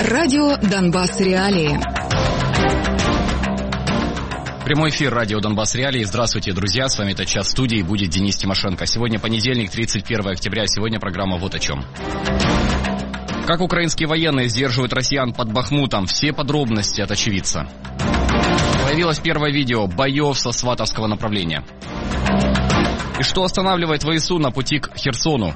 Радио «Донбасс Реалии». Прямой эфир радио «Донбасс Реалии». Здравствуйте, друзья. С вами этот час в студии будет Денис Тимошенко. Сегодня понедельник, 31 октября. Сегодня программа «Вот о чем». Как украинские военные сдерживают россиян под Бахмутом. Все подробности от очевидца. Появилось первое видео боев со сватовского направления. И что останавливает ВСУ на пути к Херсону?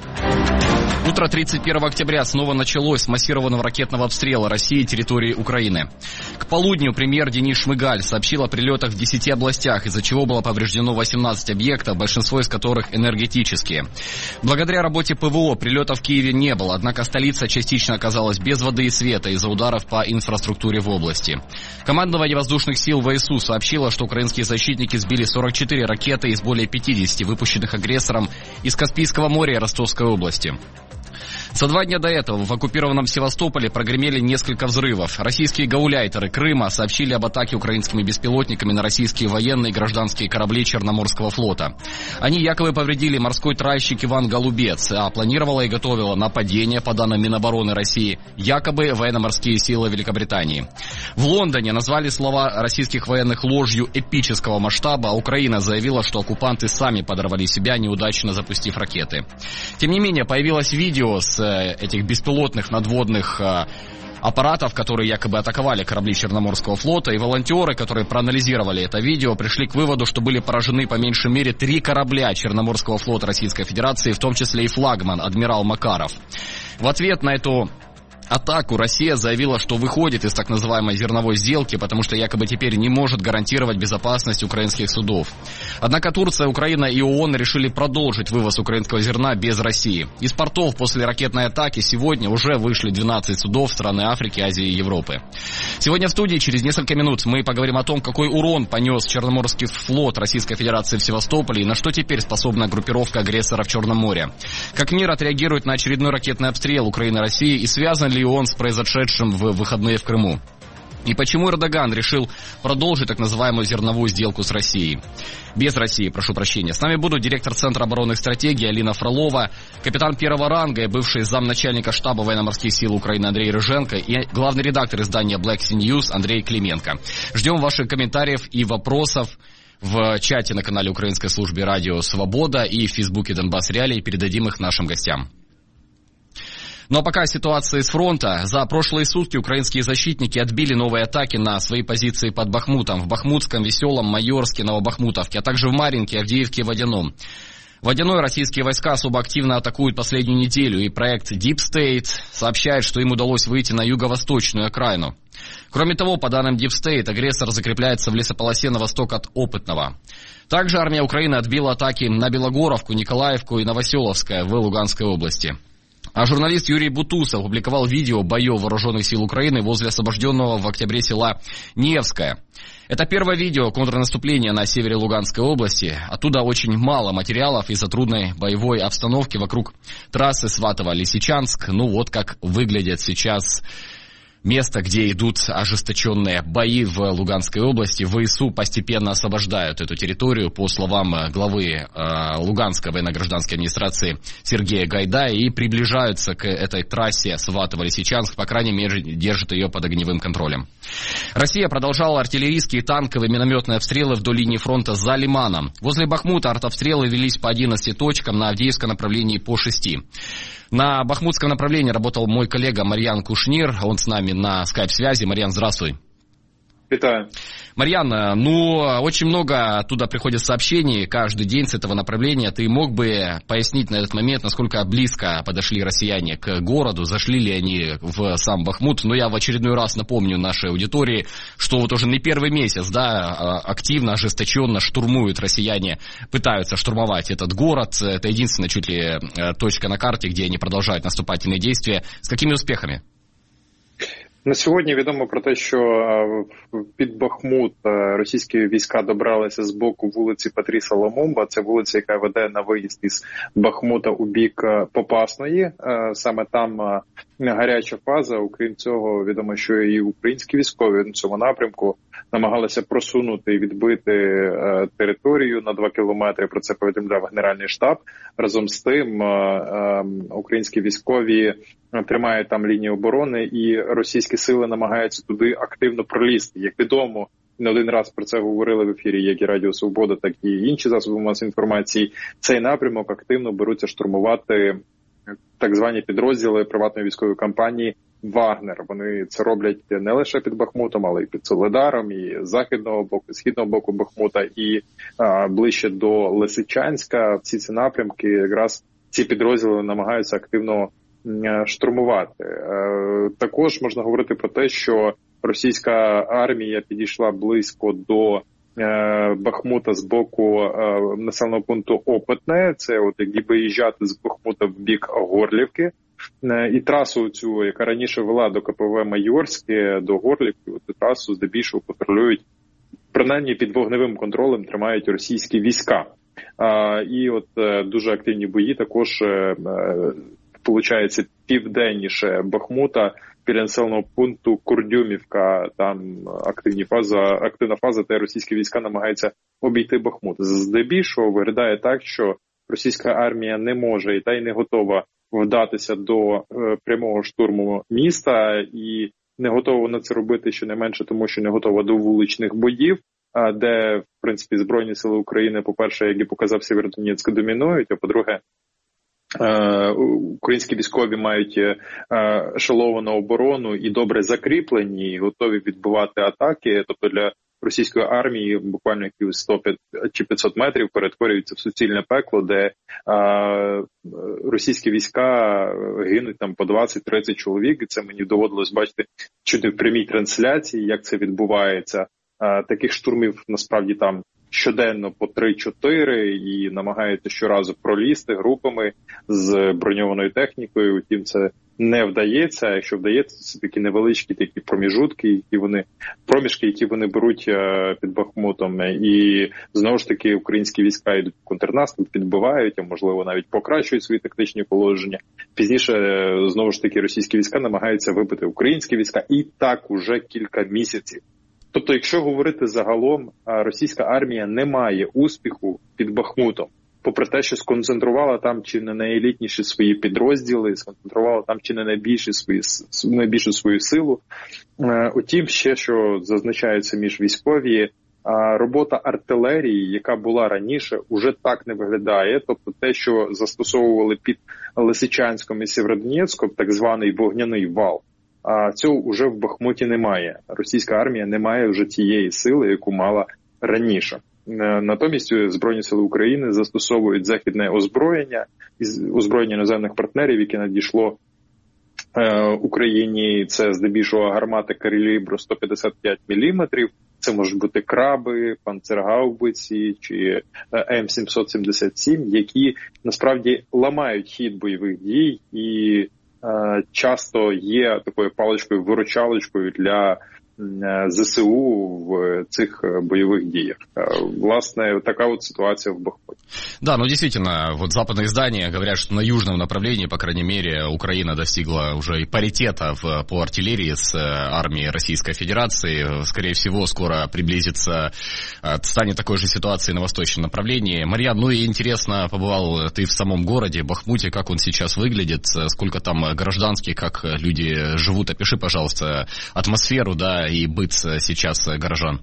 Утро 31 октября снова началось с массированного ракетного обстрела России и территории Украины. К полудню премьер Денис Шмыгаль сообщил о прилетах в 10 областях, из-за чего было повреждено 18 объектов, большинство из которых энергетические. Благодаря работе ПВО прилетов в Киеве не было, однако столица частично оказалась без воды и света из-за ударов по инфраструктуре в области. Командование воздушных сил ВСУ сообщило, что украинские защитники сбили 44 ракеты из более 50 выпущенных агрессором из Каспийского моря и Ростовской области. За 2 дня до этого в оккупированном Севастополе прогремели несколько взрывов. Российские гауляйтеры Крыма сообщили об атаке украинскими беспилотниками на российские военные и гражданские корабли Черноморского флота. Они якобы повредили морской тральщик Иван Голубец, а планировала и готовила нападение, по данным Минобороны России, якобы военно-морские силы Великобритании. В Лондоне назвали слова российских военных ложью эпического масштаба, а Украина заявила, что оккупанты сами подорвали себя, неудачно запустив ракеты. Тем не менее, появилось видео с этих беспилотных надводных аппаратов, которые якобы атаковали корабли Черноморского флота, и волонтеры, которые проанализировали это видео, пришли к выводу, что были поражены по меньшей мере 3 корабля Черноморского флота Российской Федерации, в том числе и флагман адмирал Макаров. В ответ на эту атаку Россия заявила, что выходит из так называемой зерновой сделки, потому что якобы теперь не может гарантировать безопасность украинских судов. Однако Турция, Украина и ООН решили продолжить вывоз украинского зерна без России. Из портов после ракетной атаки сегодня уже вышли 12 судов в страны Африки, Азии и Европы. Сегодня в студии через несколько минут мы поговорим о том, какой урон понес Черноморский флот Российской Федерации в Севастополе и на что теперь способна группировка агрессора в Черном море. Как мир отреагирует на очередной ракетный обстрел Украины и России и связан ли он с произошедшим в выходные в Крыму? И почему Эрдоган решил продолжить так называемую зерновую сделку с Россией? Без России, прошу прощения. С нами будут директор Центра оборонных стратегий Алина Фролова, капитан первого ранга и бывший замначальника штаба военно-морских сил Украины Андрей Рыженко и главный редактор издания Black Sea News Андрей Клименко. Ждем ваших комментариев и вопросов в чате на канале Украинской службы радио «Свобода» и в Фейсбуке «Донбасс Реалии». Передадим их нашим гостям. Ну а пока ситуация с фронта. За прошлые сутки украинские защитники отбили новые атаки на свои позиции под Бахмутом. В Бахмутском, Веселом, Майорске, Новобахмутовке, а также в Маринке, Авдеевке и Водяном. Водяной российские войска особо активно атакуют последнюю неделю, и проект Deep State сообщает, что им удалось выйти на юго-восточную окраину. Кроме того, по данным Deep State, агрессор закрепляется в лесополосе на восток от Опытного. Также армия Украины отбила атаки на Белогоровку, Николаевку и Новоселовское в Луганской области. А журналист Юрий Бутусов опубликовал видео боев вооруженных сил Украины возле освобожденного в октябре села Невское. Это первое видео контрнаступления на севере Луганской области. Оттуда очень мало материалов из-за трудной боевой обстановки вокруг трассы Сватово-Лисичанск. Ну вот как выглядит сейчас место, где идут ожесточенные бои в Луганской области. ВСУ постепенно освобождают эту территорию, по словам главы Луганской военно-гражданской администрации Сергея Гайдая, и приближаются к этой трассе Сватово-Лисичанск, по крайней мере, держат ее под огневым контролем. Россия продолжала артиллерийские, танковые, минометные обстрелы вдоль линии фронта за Лиманом. Возле Бахмута артобстрелы велись по 11 точкам, на Авдеевском направлении по 6. На бахмутском направлении работал мой коллега Марьян Кушнир, он с нами на скайп-связи. Марьян, здравствуй. Витаю. Марьян, очень много оттуда приходит сообщений каждый день с этого направления. Ты мог бы пояснить на этот момент, насколько близко подошли россияне к городу, зашли ли они в сам Бахмут? Но я в очередной раз напомню нашей аудитории, что вот уже не первый месяц, активно, ожесточенно штурмуют россияне, пытаются штурмовать этот город. Это единственная чуть ли точка на карте, где они продолжают наступательные действия. С какими успехами? На сьогодні відомо про те, що під Бахмут російські війська добралися з боку вулиці Патріса Ламумба. Це вулиця, яка веде на виїзд із Бахмута у бік Попасної. Саме там гаряча фаза. Окрім цього, відомо, що і українські військові на цьому напрямку намагалися просунути і відбити територію на 2 кілометри. Про це повідомляв Генеральний штаб. Разом з тим, українські військові тримають там лінію оборони, і російські сили намагаються туди активно пролізти. Як відомо, не один раз про це говорили в ефірі, як і Радіо Свобода, так і інші засоби масової інформації. Цей напрямок активно беруться штурмувати так звані підрозділи приватної військової компанії «Вагнер». Вони це роблять не лише під Бахмутом, але й під Солидаром, і з західного боку, і східного боку Бахмута, і ближче до Лисичанська. Всі ці напрямки якраз ці підрозділи намагаються активно штурмувати. Також можна говорити про те, що російська армія підійшла близько до Бахмута з боку населеного пункту Опитне. Це от як виїжджати з Бахмута в бік Горлівки. І трасу цю, яка раніше вела до КПВ Майорське, до Горлівки, цю трасу здебільшого контролюють, принаймні під вогневим контролем тримають російські війська. І от дуже активні бої також, виходить, південніше Бахмута, біля населеного пункту Курдюмівка, там активна фаза, де російські війська намагаються обійти Бахмут. Здебільшого виглядає так, що російська армія не може і не готова вдатися до прямого штурму міста, і не готова на це робити щонайменше, тому що не готова до вуличних боїв, де, в принципі, Збройні сили України, по-перше, як і показав Сєвєродонецьк, домінують, а по-друге, українські військові мають ешеловану оборону і добре закріплені, і готові відбивати атаки. Тобто для російської армії буквально якісь 100 чи 500 метрів перетворюється в суцільне пекло, де російські війська гинуть там по 20-30 чоловік. І це мені доводилось бачити чути в прямій трансляції, як це відбувається. Таких штурмів насправді там щоденно по 3-4 і намагаються щоразу пролізти групами з броньованою технікою. Утім, це не вдається. Якщо вдається, це такі невеличкі такі проміжки, які вони беруть під Бахмутом. І знову ж таки українські війська йдуть в контрнаступ, підбивають, а можливо навіть покращують свої тактичні положення. Пізніше знову ж таки російські війська намагаються вибити українські війська, і так уже кілька місяців. Тобто, якщо говорити загалом, російська армія не має успіху під Бахмутом, попри те, що сконцентрувала там чи не найелітніші свої підрозділи, сконцентрувала там чи не найбільшу свою силу. Утім, ще що зазначається між військові, робота артилерії, яка була раніше, уже так не виглядає. Тобто те, що застосовували під Лисичанськом і Сєвєродонецьком, так званий вогняний вал, цього вже в Бахмуті немає. Російська армія не має вже тієї сили, яку мала раніше. Натомість Збройні сили України застосовують західне озброєння іноземних партнерів, яке надійшло Україні. Це здебільшого гармати калібру 155 мм. Це можуть бути краби, панцергаубиці чи М777, які насправді ламають хід бойових дій і часто є такою паличкою-виручалочкою для ЗСУ в цих боевых діях. Власне, такая вот ситуация в Бахмуте. Да, ну действительно, вот западные издания говорят, что на южном направлении, по крайней мере, Украина достигла уже и паритета по артиллерии с армией Российской Федерации. Скорее всего, скоро приблизится, станет такой же ситуацией на восточном направлении. Марьян, ну и интересно, побывал ты в самом городе Бахмуте, как он сейчас выглядит, сколько там гражданских, как люди живут. Опиши, пожалуйста, атмосферу, да, і бит сейчас горожан.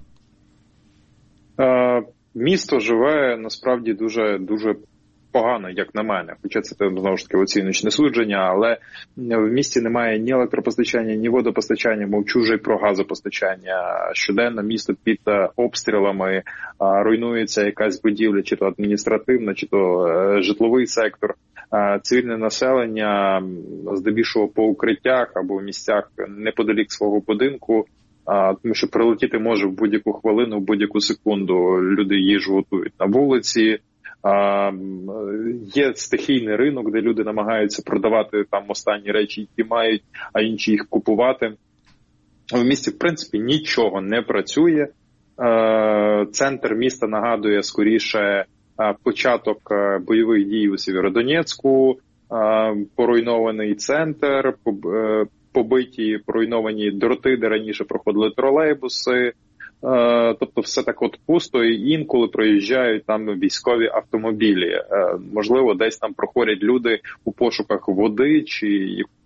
Місто живе насправді дуже погано, як на мене. Хоча це, знову ж таки, оціночне судження, але в місті немає ні електропостачання, ні водопостачання, мовчу вже й про газопостачання. Щоденно місто під обстрілами, руйнується якась будівля, чи то адміністративна, чи то житловий сектор. Цивільне населення здебільшого по укриттях або в місцях неподалік свого будинку, тому що прилетіти може в будь-яку хвилину, в будь-яку секунду. Люди їжу готують на вулиці. Є стихійний ринок, де люди намагаються продавати там останні речі, які мають, а інші їх купувати. В місті, в принципі, нічого не працює. Центр міста нагадує скоріше початок бойових дій у Сєвєродонецьку, поруйнований центр, побиті, поруйновані дроти, де раніше проходили тролейбуси. Тобто все так от пусто, і інколи проїжджають там військові автомобілі. Можливо, десь там проходять люди у пошуках води чи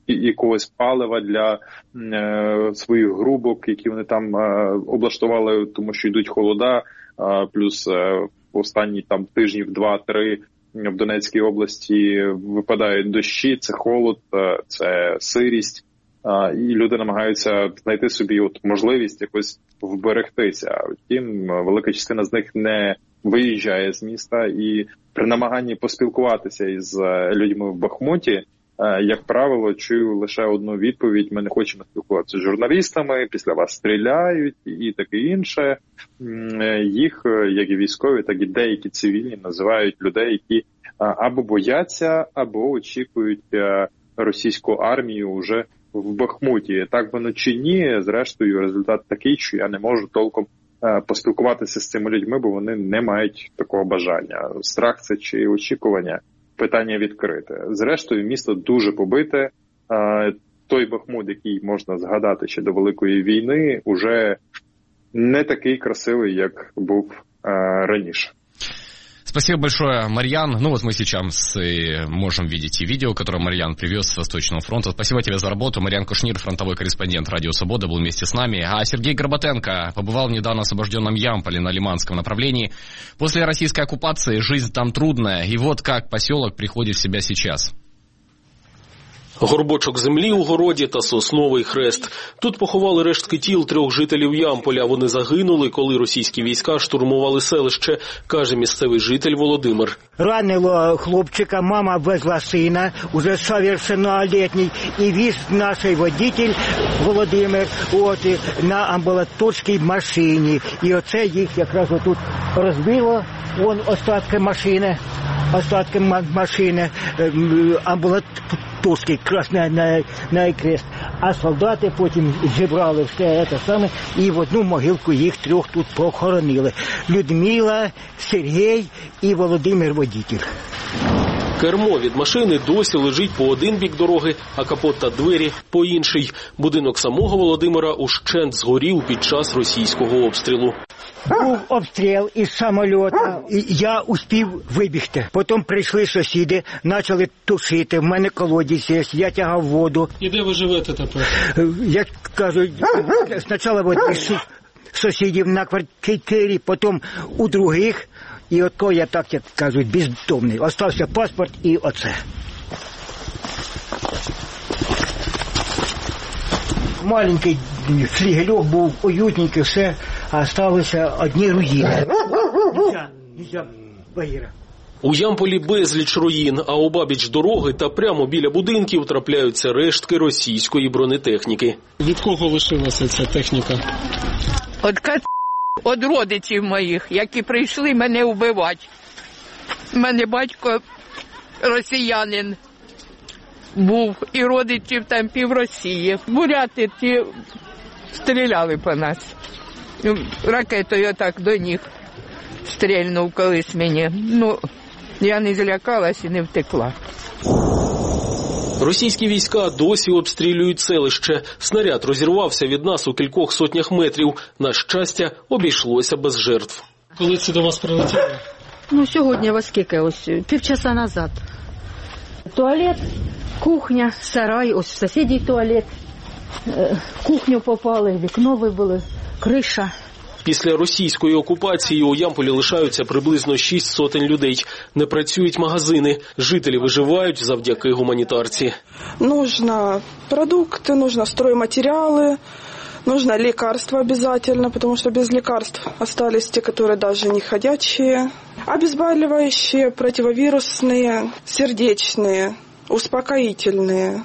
якогось палива для своїх грубок, які вони там облаштували, тому що йдуть холода, плюс останні там тижнів 2-3 в Донецькій області випадають дощі, це холод, це сирість, і люди намагаються знайти собі можливість якось вберегтися. Втім, велика частина з них не виїжджає з міста, і при намаганні поспілкуватися із людьми в Бахмуті, як правило, чую лише одну відповідь: ми не хочемо спілкуватися з журналістами, після вас стріляють і таке інше. Їх, як і військові, так і деякі цивільні, називають людей, які або бояться, або очікують російську армію вже в Бахмуті. Так воно чи ні, зрештою, результат такий, що я не можу толком поспілкуватися з цими людьми, бо вони не мають такого бажання. Страх це чи очікування? Питання відкрите. Зрештою, місто дуже побите. Той Бахмут, який можна згадати ще до Великої війни, уже не такий красивий, як був раніше. Спасибо большое, Марьян. Ну вот мы сейчас можем видеть и видео, которое Марьян привез с Восточного фронта. Спасибо тебе за работу. Марьян Кушнир, фронтовой корреспондент Радио Свобода, был вместе с нами. А Сергей Горбатенко побывал в недавно освобожденном Ямполе на Лиманском направлении. После российской оккупации жизнь там трудная. И вот как поселок приходит в себя сейчас. Горбочок землі у городі та сосновий хрест. Тут поховали рештки тіл 3 жителів Ямполя. Вони загинули, коли російські війська штурмували селище, каже місцевий житель Володимир. Ранило хлопчика, мама везла сина, уже совершеннолетний, і віз наш водитель Володимир на амбулаторській машині. І оце їх якраз отут розбило, вон остатки машини, амбулаторський красний крест. А солдати потім зібрали все це саме і в одну могилку їх 3 тут похоронили. Людмила, Сергій і Володимир водитель. Кермо від машини досі лежить по один бік дороги, а капот та двері по інший. Будинок самого Володимира ущент згорів під час російського обстрілу. Був обстріл із самоліта, і я успів вибігти. Потім прийшли сусіди, почали тушити, в мене колодязь є, я тягав воду. І де ви живете тепер? Як кажуть, спочатку із сусідів на квартирі, потім у других. І ото я, так як кажуть, бездомний. Остався паспорт і оце. Маленький флігельок був, уютненький, все, а залишилися одні руїни. Нельзя, Багіра. У Ямполі безліч руїн, а обабіч дороги та прямо біля будинків трапляються рештки російської бронетехніки. Від кого лишилася ця техніка? От родичів моїх, які прийшли мене вбивати. У мене батько росіянин був, і родичів там пів Росії. Буряти ті стріляли по нас. Ракетою так до них стрільнув колись мені. Ну, я не злякалась і не втекла. Російські війська досі обстрілюють селище. Снаряд розірвався від нас у кількох сотнях метрів. На щастя, обійшлося без жертв. Коли це до вас прилетіло? Ну, сьогодні, ось скільки, ось півчаса назад. Туалет, кухня, сарай, ось в сусідній туалет. Кухню попали, вікно вибили, криша. Після російської окупації у Ямполі лишаються приблизно 6 сотень людей. Не працюють магазини. Жителі виживають завдяки гуманітарці. Нужно продукты, нужно стройматериалы, нужно лекарства обязательно, потому что без лекарств остались те, которые даже не ходячие. Обезболивающие, противовирусные, сердечные, успокоительные.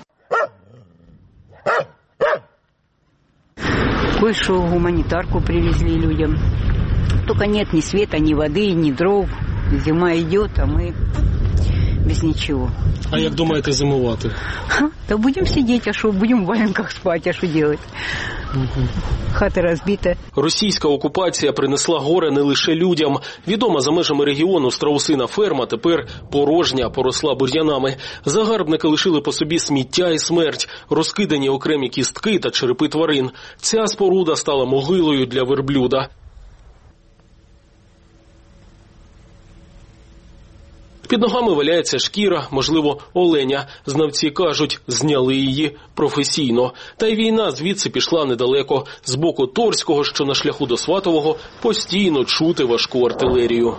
Кое-что гуманитарку привезли людям. Только нет ни света, ни воды, ни дров. Зима идет, а мы без ничего. А як думаєте зимувати? Да будем сидеть, а что, будем в валенках спать, а что делать? Хата розбита. Російська окупація принесла горе не лише людям. Відома за межами регіону страусина ферма тепер порожня, поросла бур'янами. Загарбники лишили по собі сміття і смерть, розкидані окремі кістки та черепи тварин. Ця споруда стала могилою для верблюда. Під ногами валяється шкіра, можливо, оленя. Знавці кажуть, зняли її професійно. Та й війна звідси пішла недалеко. З боку Торського, що на шляху до Сватового, постійно чути важку артилерію.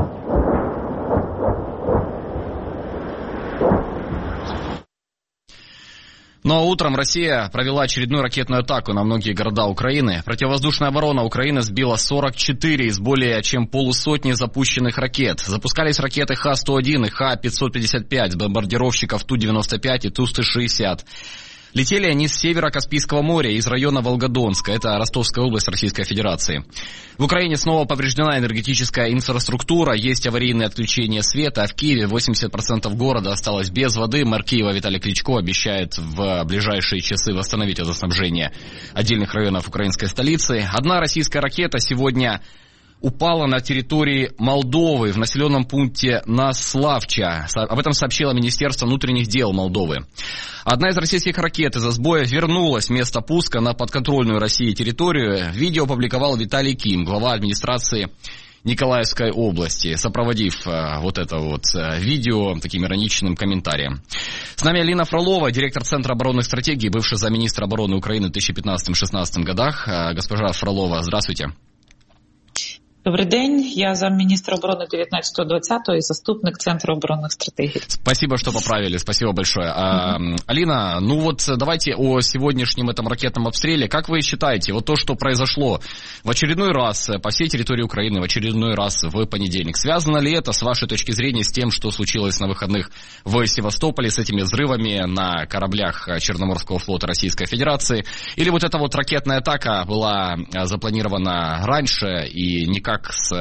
Ну а утром Россия провела очередную ракетную атаку на многие города Украины. Противовоздушная оборона Украины сбила 44 из более чем полусотни запущенных ракет. Запускались ракеты Х-101 и Х-555 с бомбардировщиков Ту-95 и Ту-160. Летели они с севера Каспийского моря, из района Волгодонска, это Ростовская область Российской Федерации. В Украине снова повреждена энергетическая инфраструктура, есть аварийные отключения света, а в Киеве 80% города осталось без воды. Мэр Киева Виталий Кличко обещает в ближайшие часы восстановить водоснабжение отдельных районов украинской столицы. Одна российская ракета сегодня упала на территории Молдовы, в населенном пункте Наславча. Об этом сообщило Министерство внутренних дел Молдовы. Одна из российских ракет из-за сбоя вернулась в место пуска на подконтрольную России территорию. Видео опубликовал Виталий Ким, глава администрации Николаевской области, сопроводив вот это вот видео таким ироничным комментарием. С нами Алина Фролова, директор Центра оборонных стратегий, бывший замминистра обороны Украины в 2015-2016 годах. Госпожа Фролова, здравствуйте. Добрый день, я замминистра обороны 19-20 и заступник Центра оборонных стратегий. Спасибо, что поправили, спасибо большое. Алина, ну вот давайте о сегодняшнем этом ракетном обстреле. Как вы считаете, вот то, что произошло в очередной раз по всей территории Украины, в очередной раз в понедельник, связано ли это, с вашей точки зрения, с тем, что случилось на выходных в Севастополе, с этими взрывами на кораблях Черноморского флота Российской Федерации? Или вот эта вот ракетная атака была запланирована раньше и никак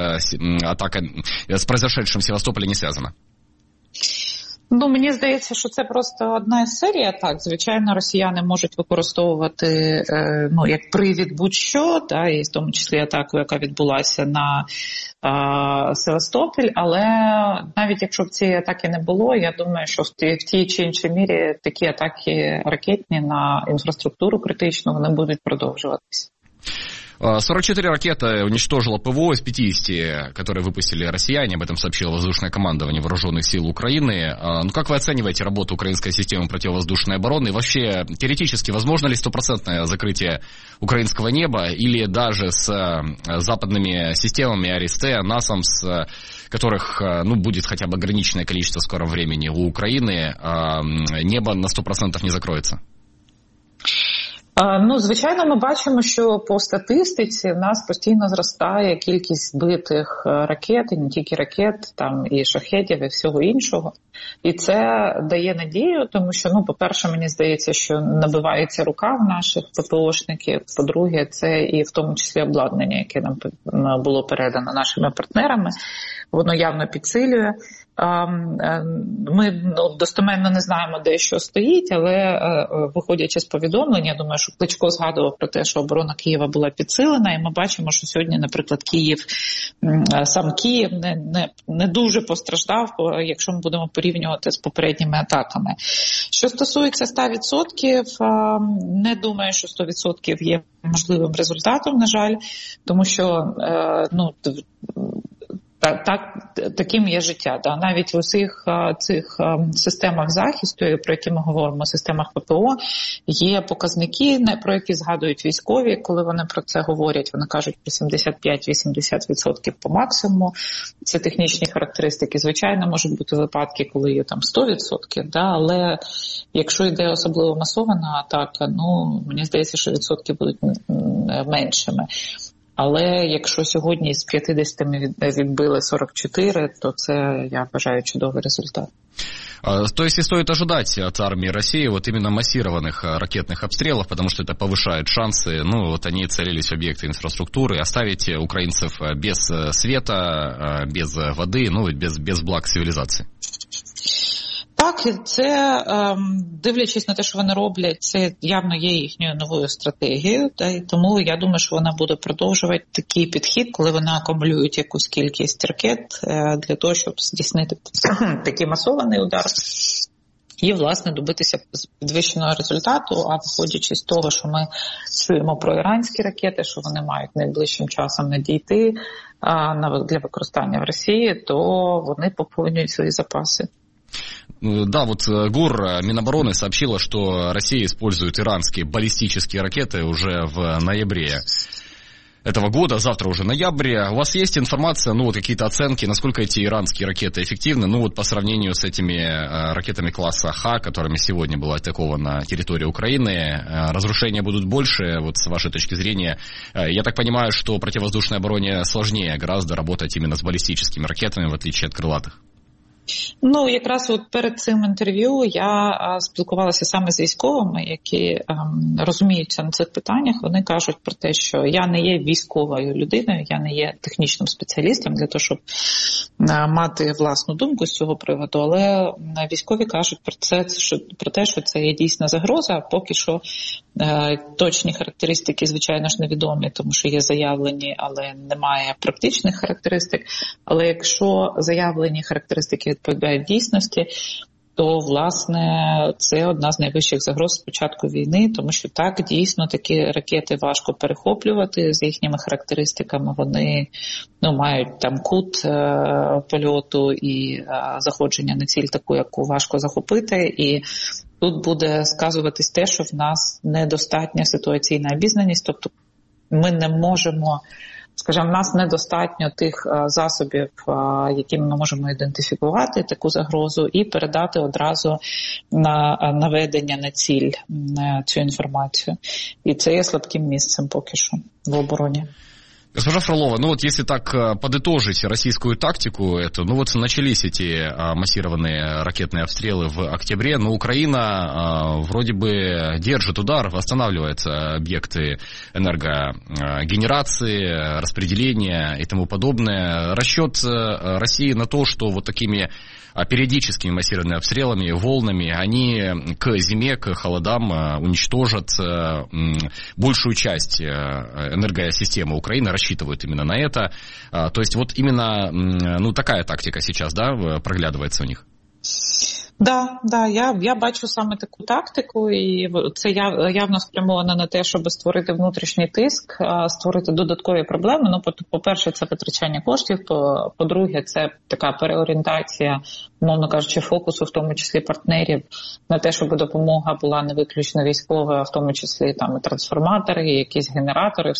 с произошедшим в Севастополі не зв'язано? Ну, мені здається, що це просто одна із серій атак. Звичайно, росіяни можуть використовувати як привід будь-що, та, і в тому числі атаку, яка відбулася на Севастополь, але навіть якщо б цієї атаки не було, я думаю, що в тій чи іншій мірі такі атаки ракетні на інфраструктуру критичну, вони будуть продовжуватися. 44 ракеты уничтожило ПВО из 50, которые выпустили россияне, об этом сообщило воздушное командование вооруженных сил Украины. Ну, как вы оцениваете работу украинской системы противовоздушной обороны? И вообще, теоретически, возможно ли стопроцентное закрытие украинского неба или даже с западными системами АРСТ, НАСАМС, которых, будет хотя бы ограниченное количество в скором времени у Украины, небо на 100% не закроется? Звичайно, ми бачимо, що по статистиці в нас постійно зростає кількість збитих ракет, і не тільки ракет, там і шахедів, і всього іншого. І це дає надію, тому що, по-перше, мені здається, що набивається рука в наших ППОшників. По-друге, це і в тому числі обладнання, яке нам було передано нашими партнерами, воно явно підсилює. Ми достеменно не знаємо, де що стоїть, але виходячи з повідомлень, я думаю, що Кличко згадував про те, що оборона Києва була підсилена, і ми бачимо, що сьогодні, наприклад, сам Київ не дуже постраждав, якщо ми будемо порівнювати з попередніми атаками. Що стосується 100%, не думаю, що 100% є можливим результатом, на жаль, тому що, таким є життя. Да? Навіть в усіх цих системах захисту, про які ми говоримо, системах ППО, є показники, про які згадують військові, коли вони про це говорять. Вони кажуть про 75-80% по максимуму. Це технічні характеристики. Звичайно, можуть бути випадки, коли є там 100%, да? Але якщо йде особливо масована атака, мені здається, що відсотки будуть меншими. Але якщо сьогодні з 50 відбили 44, то це, я вважаю, чудовий результат. То есть и стоит ожидать от армии России вот именно массированных ракетных обстрелов, потому что это повышает шансы, они целились в объекты инфраструктуры, оставить украинцев без света, без воды, без благ цивилизации. Так, це, дивлячись на те, що вони роблять, це явно є їхньою новою стратегією, і тому я думаю, що вона буде продовжувати такий підхід, коли вони акумулюють якусь кількість ракет для того, щоб здійснити такий масований удар. і, власне, добитися підвищеного результату, а виходячи з того, що ми чуємо про іранські ракети, що вони мають найближчим часом надійти для використання в Росії, то вони поповнюють свої запаси. Да, вот ГУР Минобороны сообщила, что Россия использует иранские баллистические ракеты уже в ноябре этого года, завтра уже ноябрь. У вас есть информация, ну вот какие-то оценки, насколько эти иранские ракеты эффективны, ну вот по сравнению с этими ракетами класса Х, которыми сегодня была атакована территория Украины, разрушения будут больше, вот с вашей точки зрения? Я так понимаю, что противовоздушной обороне сложнее гораздо работать именно с баллистическими ракетами, в отличие от крылатых. Ну, якраз от перед цим інтерв'ю я спілкувалася саме з військовими, які розуміються на цих питаннях. Вони кажуть про те, що я не є військовою людиною, я не є технічним спеціалістом для того, щоб мати власну думку з цього приводу, але військові кажуть про те, що це є дійсна загроза. Поки що точні характеристики, звичайно ж, невідомі, тому що є заявлені, але немає практичних характеристик. Але якщо заявлені характеристики відповідають дійсності, то, власне, це одна з найвищих загроз з початку війни, тому що так, дійсно, такі ракети важко перехоплювати з їхніми характеристиками. Вони мають там кут польоту і заходження на ціль таку, яку важко захопити. І тут буде сказуватись те, що в нас недостатня ситуаційна обізнаність, тобто ми не можемо, скажімо, в нас недостатньо тих засобів, якими ми можемо ідентифікувати таку загрозу і передати одразу на наведення на ціль цю інформацію. І це є слабким місцем поки що в обороні. Госпожа Фролова, ну вот если так подытожить российскую тактику, это, ну вот начались эти массированные ракетные обстрелы в октябре, но Украина вроде бы держит удар, восстанавливает объекты энергогенерации, распределения и тому подобное. Расчет России на то, что вот такими периодическими массированными обстрелами, волнами, они к зиме, к холодам уничтожат большую часть энергосистемы Украины, рассчитывают именно на это. То есть вот именно, ну, такая тактика сейчас, да, проглядывается у них? Да, я бачу саме таку тактику, і це явно спрямовано на те, щоб створити внутрішній тиск, створити додаткові проблеми. Ну, по-перше, це витрачання коштів, по-друге, це така переорієнтація, умовно кажучи, фокусу, в тому числі партнерів, на те, щоб допомога була не виключно військова, а в тому числі там і трансформатори, і якісь генератори,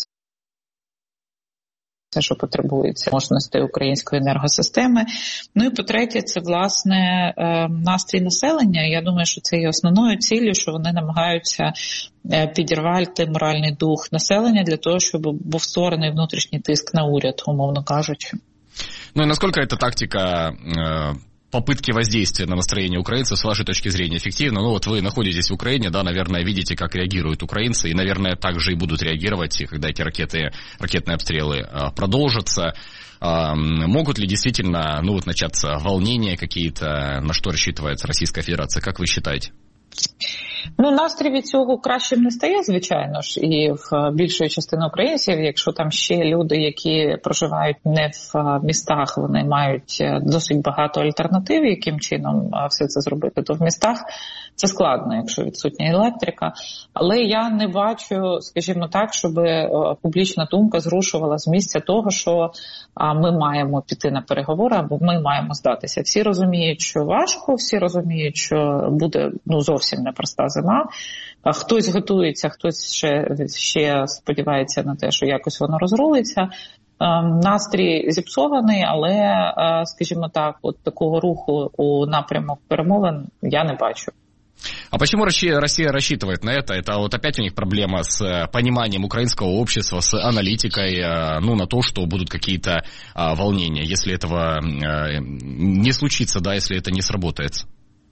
все, що потребується можливостей української енергосистеми. Ну і по-третє, це, власне, настрій населення. Я думаю, що це є основною ціллю, що вони намагаються підірвати моральний дух населення для того, щоб був створений внутрішній тиск на уряд, умовно кажучи. Ну и насколько эта тактика попытки воздействия на настроение украинцев, с вашей точки зрения, эффективно? Ну вот вы находитесь в Украине, да, наверное, видите, как реагируют украинцы, и, наверное, также и будут реагировать, когда эти ракетные обстрелы продолжатся. Могут ли действительно, ну вот, начаться волнения какие-то, на что рассчитывает Российская Федерация? Как вы считаете? Ну, настрій від цього кращим не стає, звичайно ж, і в більшої частини українців, якщо там ще люди, які проживають не в містах, вони мають досить багато альтернатив, яким чином все це зробити, то в містах це складно, якщо відсутня електрика. Але я не бачу, скажімо так, щоб публічна думка зрушувала з місця того, що ми маємо піти на переговори, або ми маємо здатися. Всі розуміють, що важко, всі розуміють, що буде зовсім непроста зима. Хтось готується, хтось ще сподівається на те, що якось воно розрулиться. Настрій зіпсований, але, скажімо так, от такого руху у напрямок перемовин я не бачу. А почему Россия рассчитывает на это? Это вот опять у них проблема с пониманием украинского общества, с аналитикой, ну, на то, что будут какие-то волнения, если этого не случится, да, если это не сработается.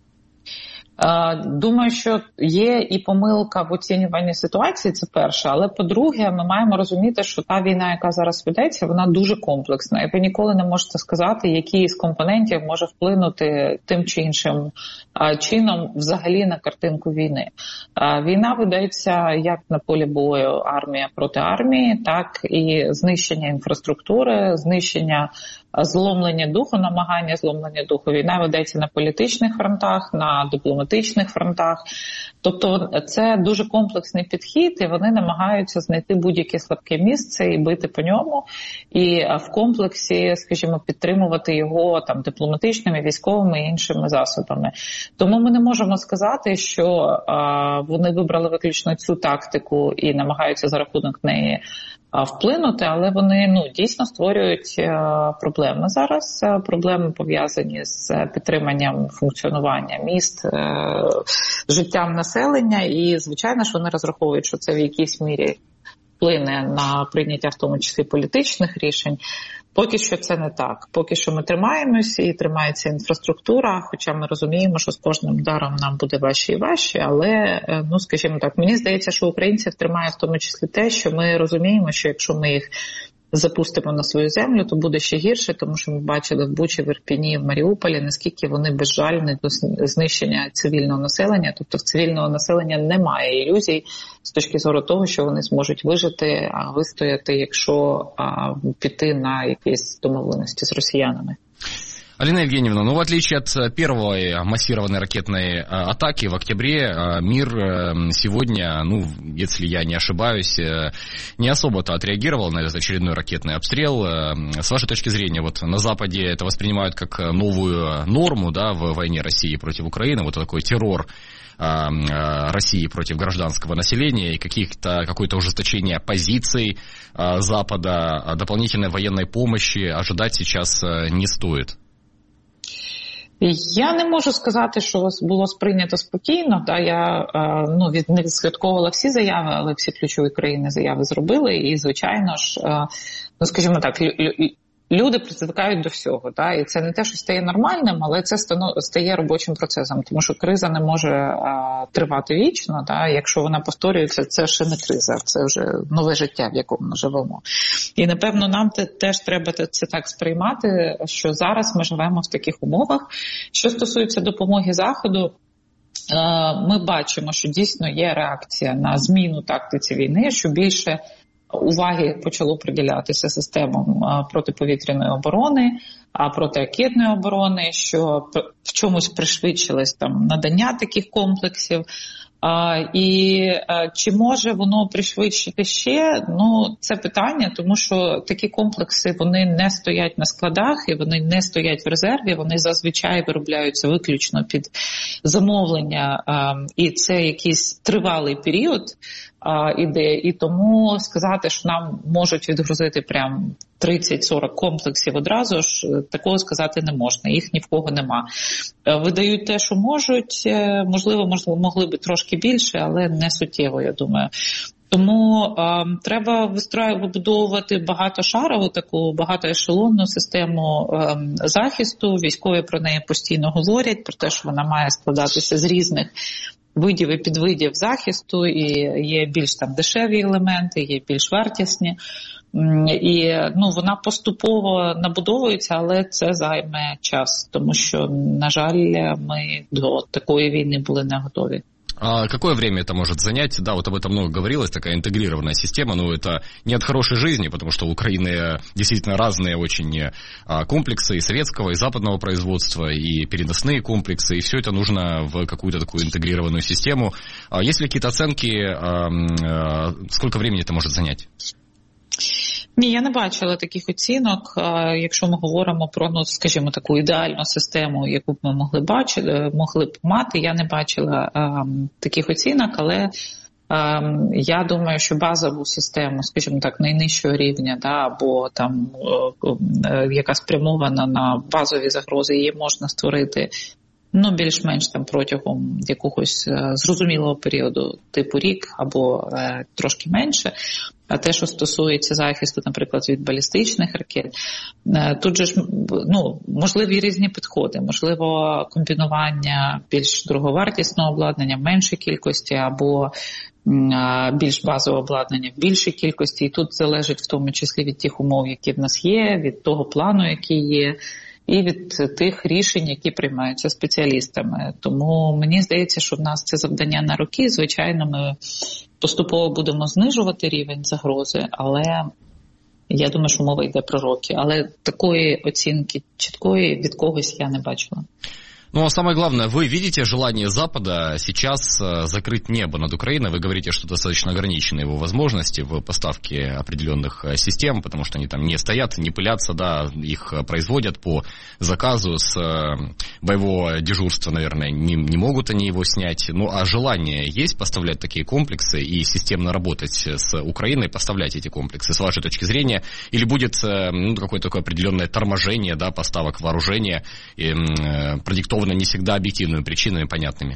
Думаю, що є і помилка в оцінюванні ситуації, це перше, але по-друге, ми маємо розуміти, що та війна, яка зараз ведеться, вона дуже комплексна, і ви ніколи не можете сказати, який з компонентів може вплинути тим чи іншим чином взагалі на картинку війни. Війна ведеться як на полі бою армія проти армії, так і знищення інфраструктури, знищення зломлення духу, намагання зломлення духу. Війна ведеться на політичних фронтах, на дипломатичних фронтах. Тобто це дуже комплексний підхід, і вони намагаються знайти будь-яке слабке місце і бити по ньому, і в комплексі, скажімо, підтримувати його там дипломатичними, військовими і іншими засобами. Тому ми не можемо сказати, що вони вибрали виключно цю тактику і намагаються за рахунок неї вплинути, але вони дійсно створюють проблеми зараз. Проблеми пов'язані з підтриманням функціонування міст, життям населення, і, звичайно ж, вони розраховують, що це в якійсь мірі вплине на прийняття, в тому числі, політичних рішень. Поки що це не так. Поки що ми тримаємося і тримається інфраструктура, хоча ми розуміємо, що з кожним ударом нам буде важче і важче, але, скажімо так, мені здається, що українців тримає в тому числі те, що ми розуміємо, що якщо ми їх запустимо на свою землю, то буде ще гірше, тому що ми бачили в Бучі, в Ірпіні, в Маріуполі, наскільки вони безжальні до знищення цивільного населення. Тобто в цивільного населення немає ілюзій з точки зору того, що вони зможуть вижити, вистояти, якщо піти на якісь домовленості з росіянами. Алина Евгеньевна, в отличие от первой массированной ракетной атаки в октябре, мир сегодня, если я не ошибаюсь, не особо-то отреагировал на этот очередной ракетный обстрел. С вашей точки зрения, на Западе это воспринимают как новую норму, да, в войне России против Украины, такой террор России против гражданского населения и какое-то ужесточение позиций Запада, дополнительной военной помощи ожидать сейчас не стоит? Я не можу сказати, що було сприйнято спокійно. Я не відслідковувала всі заяви, але всі ключові країни заяви зробили. І, звичайно ж, скажімо так, люди звикають до всього. І це не те, що стає нормальним, але це стає робочим процесом. Тому що криза не може тривати вічно. Якщо вона повторюється, це ще не криза, це вже нове життя, в якому ми живемо. І, напевно, нам теж треба це так сприймати, що зараз ми живемо в таких умовах. Що стосується допомоги Заходу, ми бачимо, що дійсно є реакція на зміну тактиці війни, що більше уваги почало приділятися системам протиповітряної оборони, протиракетної оборони, що в чомусь пришвидшилось надання таких комплексів. І чи може воно пришвидшити ще? Це питання, тому що такі комплекси, вони не стоять на складах і вони не стоять в резерві, вони зазвичай виробляються виключно під замовлення, і це якийсь тривалий період іде, і тому сказати, що нам можуть відгрузити прям 30-40 комплексів одразу ж, такого сказати не можна, їх ні в кого нема. Видають те, що можуть, можливо, могли би трошки більше, але не суттєво, я думаю. Тому треба вибудовувати багатошарову, таку багатоешелонну систему захисту. Військові про неї постійно говорять, про те, що вона має складатися з різних видів і підвидів захисту, і є більш дешеві елементи, є більш вартісні. І вона поступово набудовується, але це займе час, тому що, на жаль, ми до такої війни були не готові. А какое время это может занять? Да, об этом много говорилось, такая интегрированная система, но это не от хорошей жизни, потому что у Украины действительно разные очень комплексы и советского, и западного производства, и переносные комплексы, и все это нужно в какую-то такую интегрированную систему. Есть ли какие-то оценки, сколько времени это может занять? Ні, я не бачила таких оцінок. Якщо ми говоримо про, скажімо, таку ідеальну систему, яку б ми могли б мати, я не бачила таких оцінок, але я думаю, що базову систему, скажімо так, найнижчого рівня, або яка спрямована на базові загрози, її можна створити більш-менш протягом якогось зрозумілого періоду, типу рік або трошки менше. А те, що стосується захисту, наприклад, від балістичних ракет, тут же ж, можливі різні підходи, можливо, комбінування більш дороговартісного обладнання в меншій кількості або більш базового обладнання в більшій кількості. І тут залежить в тому числі від тих умов, які в нас є, від того плану, який є, і від тих рішень, які приймаються спеціалістами. Тому мені здається, що в нас це завдання на роки. Звичайно, ми поступово будемо знижувати рівень загрози, але Я думаю, що мова йде про роки, але такої оцінки чіткої від когось я не бачила. Ну, а самое главное, вы видите желание Запада сейчас закрыть небо над Украиной? Вы говорите, что достаточно ограничены его возможности в поставке определенных систем, потому что они там не стоят, не пылятся, да, их производят по заказу с боевого дежурства, наверное, не могут они его снять. Ну, а желание есть поставлять такие комплексы и системно работать с Украиной, поставлять эти комплексы, с вашей точки зрения? Или будет какое-то такое определенное торможение, да, поставок вооружения, продиктованное не всегда об'єктивними причинами, понятними?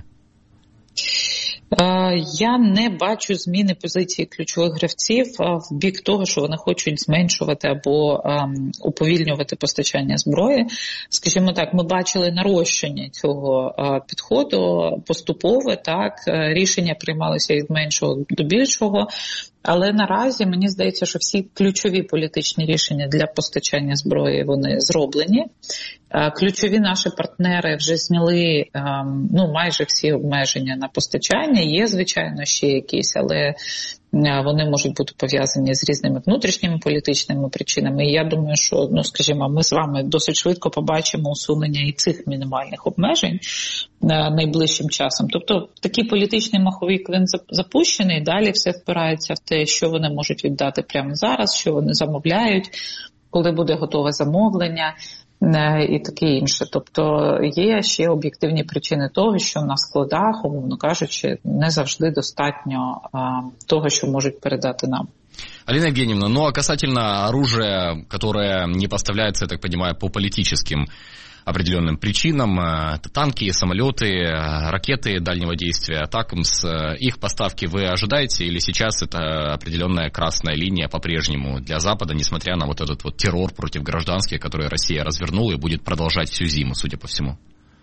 Я не бачу зміни позиції ключових гравців в бік того, що вони хочуть зменшувати або уповільнювати постачання зброї. Скажімо так, ми бачили нарощення цього підходу поступове, так, рішення приймалися від меншого до більшого. Але наразі мені здається, що всі ключові політичні рішення для постачання зброї, вони зроблені. Ключові наші партнери вже зняли майже всі обмеження на постачання. Є, звичайно, ще якісь, але вони можуть бути пов'язані з різними внутрішніми політичними причинами. І я думаю, що, скажімо, ми з вами досить швидко побачимо усунення і цих мінімальних обмежень найближчим часом. Тобто такий політичний маховик, він запущений, далі все впирається в те, що вони можуть віддати прямо зараз, що вони замовляють, коли буде готове замовлення і таке інше. Тобто є ще об'єктивні причини того, що на складах, умовно кажучи, не завжди достатньо того, що можуть передати нам. Алина Евгеньевна, ну а касательно оружия, которое не поставляется, я так понимаю, по политическим определенным причинам, танки, самолеты, ракеты дальнего действия, атакамс, их поставки вы ожидаете или сейчас это определенная красная линия по-прежнему для Запада, несмотря на вот этот вот террор против гражданских, который Россия развернула и будет продолжать всю зиму, судя по всему?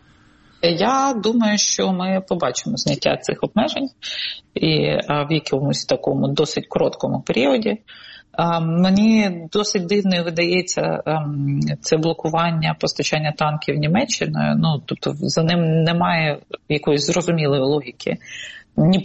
Я думаю, що ми побачимо зняття цих обмежень і в якомусь такому досить короткому періоді. Мені досить дивною видається це блокування постачання танків Німеччиною. Тобто за ним немає якоїсь зрозумілої логіки. Ні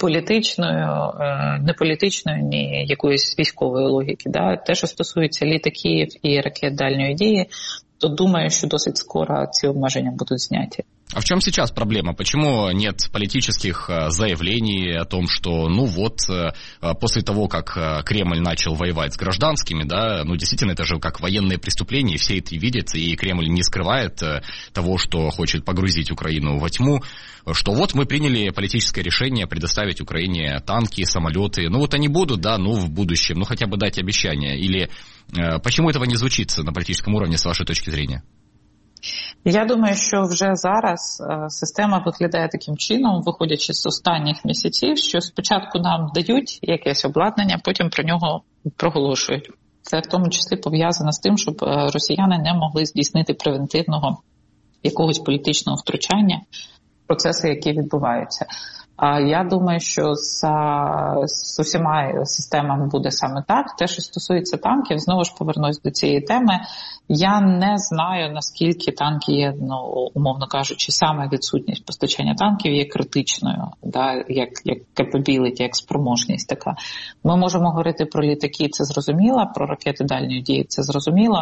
політичної, ні якоїсь військової логіки. Да? Те, що стосується літаків і ракет дальньої дії, то думаю, що досить скоро ці обмеження будуть зняті. А в чем сейчас проблема? Почему нет политических заявлений о том, что, после того, как Кремль начал воевать с гражданскими, да, действительно, это же как военные преступления, все это видят, и Кремль не скрывает того, что хочет погрузить Украину во тьму, что мы приняли политическое решение предоставить Украине танки, самолеты, они будут, да, в будущем, хотя бы дать обещания, или почему этого не звучит на политическом уровне, с вашей точки зрения? Я думаю, що вже зараз система виглядає таким чином, виходячи з останніх місяців, що спочатку нам дають якесь обладнання, потім про нього проголошують. Це в тому числі пов'язано з тим, щоб росіяни не могли здійснити превентивного якогось політичного втручання в процеси, які відбуваються. Я думаю, що з усіма системами буде саме так. Те, що стосується танків, знову ж повернусь до цієї теми. Я не знаю, наскільки танки є, умовно кажучи, саме відсутність постачання танків є критичною, да, як capability, як спроможність така. Ми можемо говорити про літаки, це зрозуміло, про ракети дальньої дії, це зрозуміло.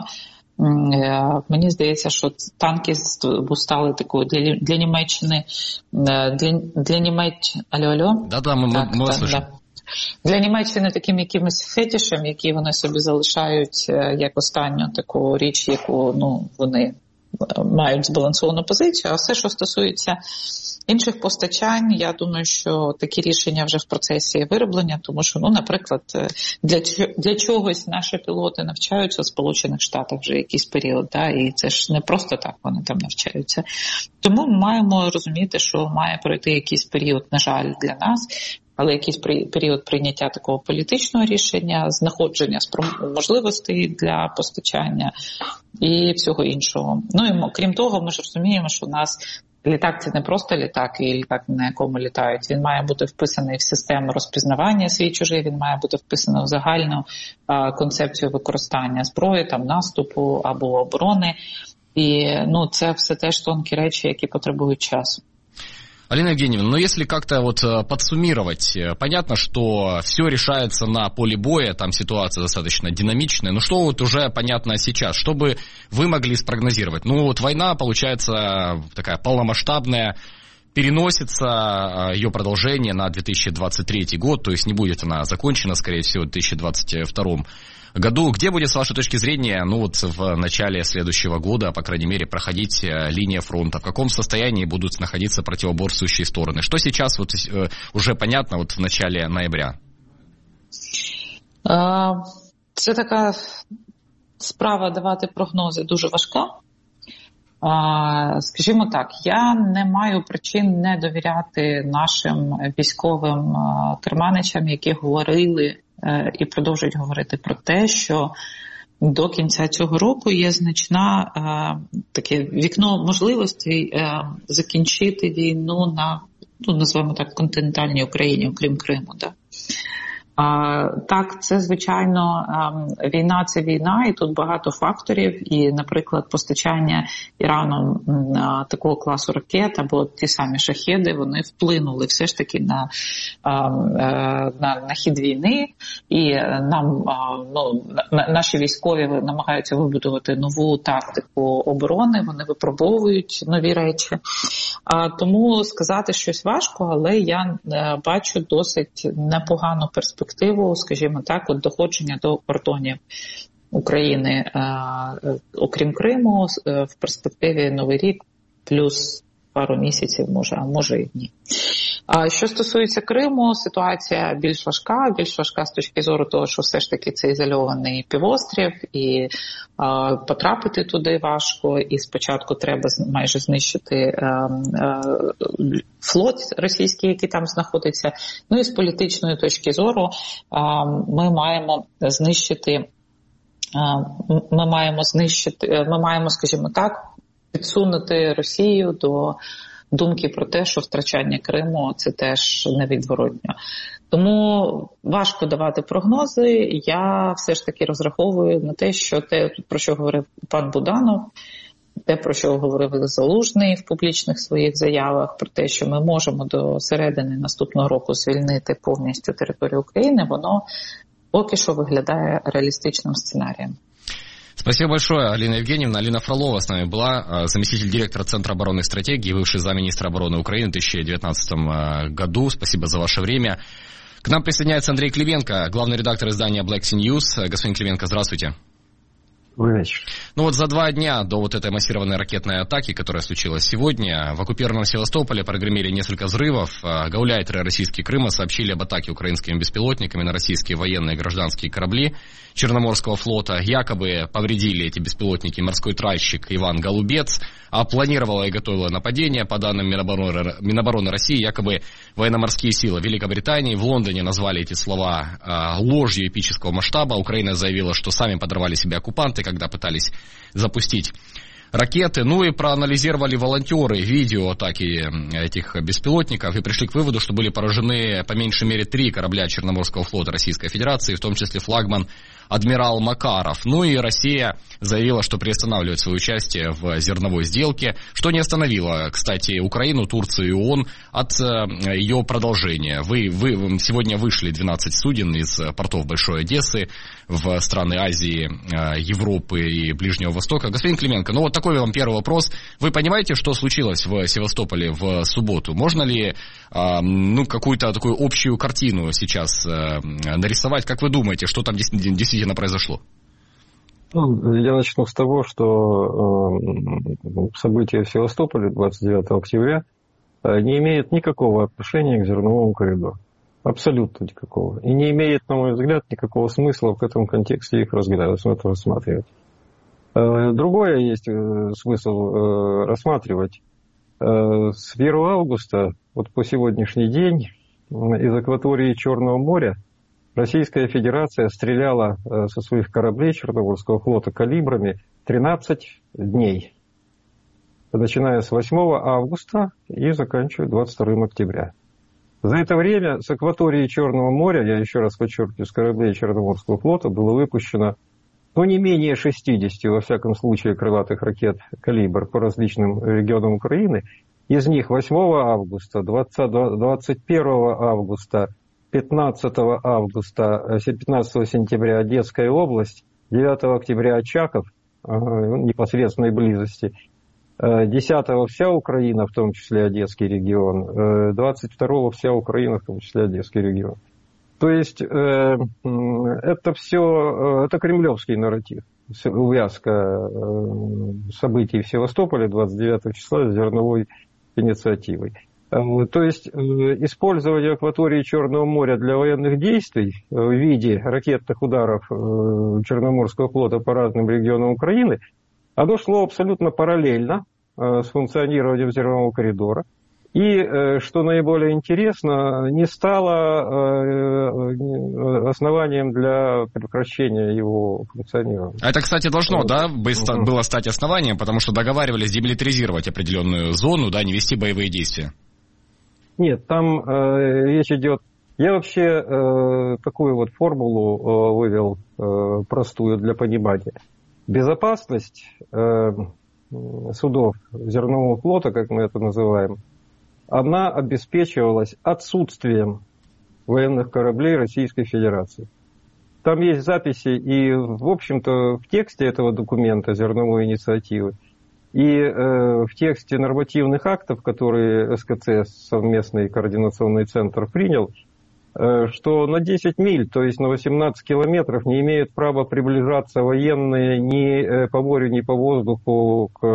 Мені здається, що танки стали такою для Німеччини, для Німеччини, алло? Да, ми слышимо. Для Німеччини таким якимось фетішем, який вони собі залишають як останню таку річ, яку вони мають збалансовану позицію. А все, що стосується інших постачань, я думаю, що такі рішення вже в процесі вироблення, тому що, наприклад, для чогось наші пілоти навчаються в Сполучених Штатах вже якийсь період, да, і це ж не просто так вони там навчаються. Тому ми маємо розуміти, що має пройти якийсь період, на жаль, для нас, але якийсь період прийняття такого політичного рішення, знаходження можливостей для постачання і всього іншого. І крім того, ми ж розуміємо, що у нас літак – це не просто літак, і літак, на якому літають. Він має бути вписаний в систему розпізнавання свій-чужий, він має бути вписаний в загальну концепцію використання зброї, наступу або оборони. І це все теж тонкі речі, які потребують часу. Алина Евгеньевна, но если как-то вот подсуммировать, понятно, что все решается на поле боя, там ситуация достаточно динамичная, но что вот уже понятно сейчас, что бы вы могли спрогнозировать? Ну вот война, получается, такая полномасштабная, переносится ее продолжение на 2023 год, то есть не будет она закончена, скорее всего, в 2022 году. Где будет, с вашей точки зрения, ну вот в начале следующего года, по крайней мере, проходить линия фронта? В каком состоянии будут находиться противоборствующие стороны? Что сейчас вот уже понятно вот в начале ноября? Це така справа давати прогнози дуже важка. Скажімо так, я не маю причин не довіряти нашим військовим керманичам, які говорили і продовжують говорити про те, що до кінця цього року є значна таке вікно можливостей закінчити війну на, ну, називаємо так, континентальній Україні, окрім Криму, да? Так, це, звичайно, війна – це війна, і тут багато факторів, і, наприклад, постачання Іраном такого класу ракет або ті самі шахеди, вони вплинули все ж таки на хід війни, і нам, ну, наші військові намагаються вибудувати нову тактику оборони, вони випробовують нові речі. Тому сказати щось важко, але я бачу досить непогану перспективу, скажімо так, от доходження до кордонів України, окрім Криму, в перспективі Новий рік, плюс пару місяців, може і ні. Що стосується Криму, ситуація більш важка з точки зору того, що все ж таки це ізольований півострів, і потрапити туди важко, і спочатку треба майже знищити флот російський, який там знаходиться. Ну і з політичної точки зору ми маємо, скажімо так, підсунути Росію до думки про те, що втрачання Криму – це теж невідворотньо. Тому важко давати прогнози. Я все ж таки розраховую на те, що те, про що говорив пан Буданов, те, про що говорив Залужний в публічних своїх заявах, про те, що ми можемо до середини наступного року звільнити повністю територію України, воно поки що виглядає реалістичним сценарієм. Спасибо большое, Алина Евгеньевна. Алина Фролова с нами была, заместитель директора Центра оборонной стратегии, бывший замминистра обороны Украины в 2019 году. Спасибо за ваше время. К нам присоединяется Андрей Клименко, главный редактор издания Black Sea News. Господин Клименко, здравствуйте. Добрый вечер. Ну вот за 2 дня до вот этой массированной ракетной атаки, которая случилась сегодня, в оккупированном Севастополе прогремели несколько взрывов. Гауляйтеры российские Крыма сообщили об атаке украинскими беспилотниками на российские военные и гражданские корабли Черноморского флота. Якобы повредили эти беспилотники морской тральщик Иван Голубец, а планировала и готовила нападение. По данным Минобороны России, якобы военно-морские силы Великобритании в Лондоне назвали эти слова ложью эпического масштаба. Украина заявила, что сами подорвали себя оккупанты, когда пытались запустить ракеты. Ну и проанализировали волонтеры видео атаки этих беспилотников и пришли к выводу, что были поражены по меньшей мере 3 корабля Черноморского флота Российской Федерации, в том числе флагман адмирал Макаров. Ну и Россия заявила, что приостанавливает свое участие в зерновой сделке, что не остановило, кстати, Украину, Турцию и ООН от ее продолжения. Вы сегодня вышли 12 суден из портов Большой Одессы в страны Азии, Европы и Ближнего Востока. Господин Клименко, ну вот такой вам первый вопрос. Вы понимаете, что случилось в Севастополе в субботу? Можно ли какую-то такую общую картину сейчас нарисовать? Как вы думаете, что там действительно произошло? Я начну с того, что события в Севастополе 29 октября не имеют никакого отношения к зерновому коридору. Абсолютно никакого. И не имеет, на мой взгляд, никакого смысла в этом контексте их рассматривать. Другое есть смысл рассматривать. С 1 августа, вот по сегодняшний день, из акватории Черного моря Российская Федерация стреляла со своих кораблей Черноморского флота калибрами 13 дней, начиная с 8 августа и заканчивая 22 октября. За это время с акватории Черного моря, я еще раз подчеркиваю, с кораблей Черноморского флота было выпущено не менее 60, во всяком случае, крылатых ракет «Калибр» по различным регионам Украины, Из них 8 августа, 21 августа, 15 августа, 15 сентября Одесская область, 9 октября Очаков, непосредственной близости, 10 вся Украина, в том числе Одесский регион, 22 вся Украина, в том числе Одесский регион. То есть это все, это кремлевский нарратив, увязка событий в Севастополе 29 числа с зерновой инициативой. То есть использование акватории Черного моря для военных действий в виде ракетных ударов Черноморского флота по разным регионам Украины, оно шло абсолютно параллельно с функционированием зернового коридора. И, что наиболее интересно, не стало основанием для прекращения его функционирования. Это, кстати, должно, да, было стать основанием, потому что договаривались демилитаризировать определенную зону, да, не вести боевые действия. Нет, там речь идет... Я вообще такую вот формулу вывел простую для понимания. Безопасность судов зернового флота, как мы это называем, она обеспечивалась отсутствием военных кораблей Российской Федерации. Там есть записи и, в общем-то, в тексте этого документа зерновой инициативы, и в тексте нормативных актов, которые СКЦ, совместный координационный центр, принял, что на 10 миль, то есть на 18 километров, не имеют права приближаться военные ни по морю, ни по воздуху к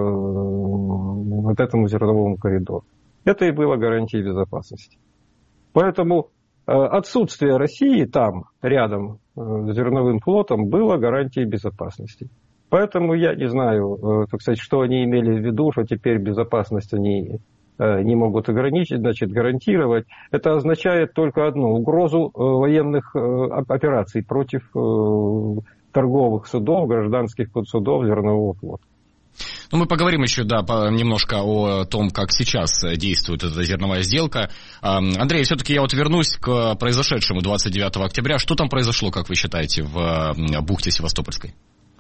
вот этому зерновому коридору. Это и было гарантией безопасности. Поэтому отсутствие России там, рядом с зерновым флотом, было гарантией безопасности. Поэтому я не знаю, так сказать, что они имели в виду, что теперь безопасность они не могут ограничить, значит, гарантировать. Это означает только одно – угрозу военных операций против торговых судов, гражданских подсудов зернового флота. Ну, мы поговорим еще, да, немножко о том, как сейчас действует эта зерновая сделка. Андрей, все-таки я вот вернусь к произошедшему 29 октября. Что там произошло, как вы считаете, в бухте Севастопольской?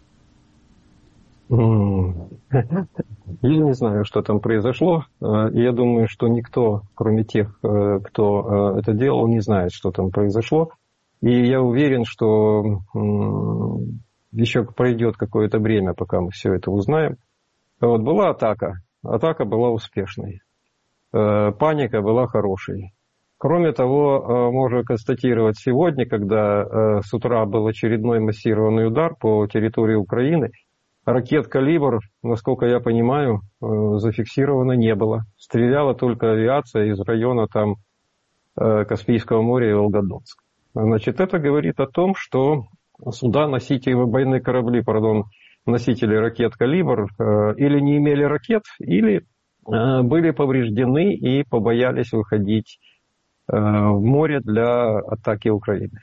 Я не знаю, что там произошло. Я думаю, что никто, кроме тех, кто это делал, не знает, что там произошло. И я уверен, что еще пройдет какое-то время, пока мы все это узнаем. Вот была атака. Атака была успешной. Паника была хорошей. Кроме того, можно констатировать сегодня, когда с утра был очередной массированный удар по территории Украины, ракет «Калибр», насколько я понимаю, зафиксировано не было. Стреляла только авиация из района там Каспийского моря и Волгодонска. Значит, это говорит о том, что суда, носители, военные корабли, носители ракет «Калибр» или не имели ракет, или были повреждены и побоялись выходить в море для атаки Украины.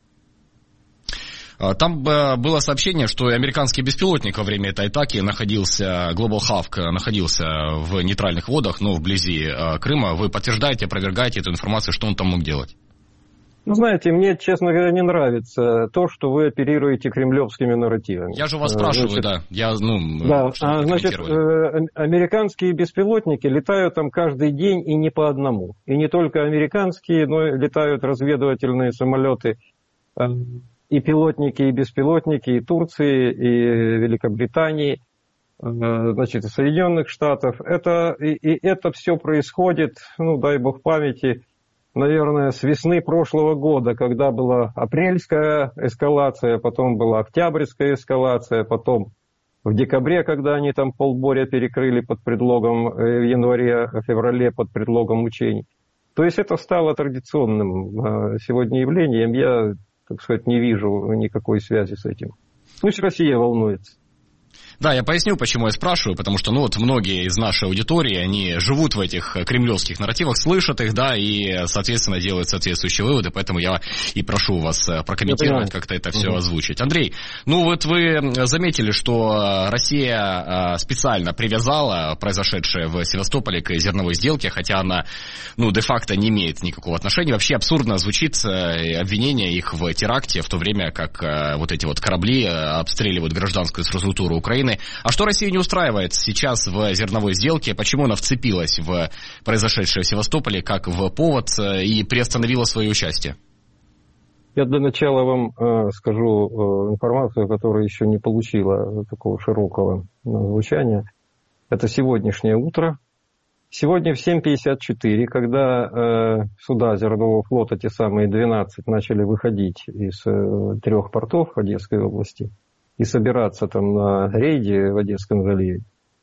Там было сообщение, что американский беспилотник во время этой атаки Global Hawk находился в нейтральных водах, но вблизи Крыма. Вы подтверждаете, опровергаете эту информацию, что он там мог делать? Ну, знаете, мне, честно говоря, не нравится то, что вы оперируете кремлевскими нарративами. Я же вас спрашиваю, значит, значит, американские беспилотники летают там каждый день и не по одному. И не только американские, но и летают разведывательные самолеты, и пилотники, и беспилотники, и Турции, и Великобритании, значит, и Соединенных Штатов. Это все происходит, ну, дай бог памяти, наверное, с весны прошлого года, когда была апрельская эскалация, потом была октябрьская эскалация, потом в декабре, когда они там полморя перекрыли под предлогом, в январе-феврале под предлогом учений. То есть это стало традиционным сегодня явлением. Я, так сказать, не вижу никакой связи с этим. Пусть Россия волнуется. Да, я поясню, почему я спрашиваю, потому что, многие из нашей аудитории, они живут в этих кремлевских нарративах, слышат их, да, и, соответственно, делают соответствующие выводы, поэтому я и прошу вас прокомментировать, как-то это все озвучить. Андрей, вот вы заметили, что Россия специально привязала произошедшее в Севастополе к зерновой сделке, хотя она, де-факто не имеет никакого отношения. Вообще абсурдно звучит обвинение их в теракте, в то время как вот эти вот корабли обстреливают гражданскую инфраструктуру Украины. А что Россию не устраивает сейчас в зерновой сделке? Почему она вцепилась в произошедшее в Севастополе как в повод и приостановила свое участие? Я для начала вам скажу информацию, которая еще не получила такого широкого звучания. Это сегодняшнее утро. Сегодня в 7:54, когда суда Зернового флота, те самые 12, начали выходить из 3 портов Одесской области и собираться там на рейде в Одесском заливе,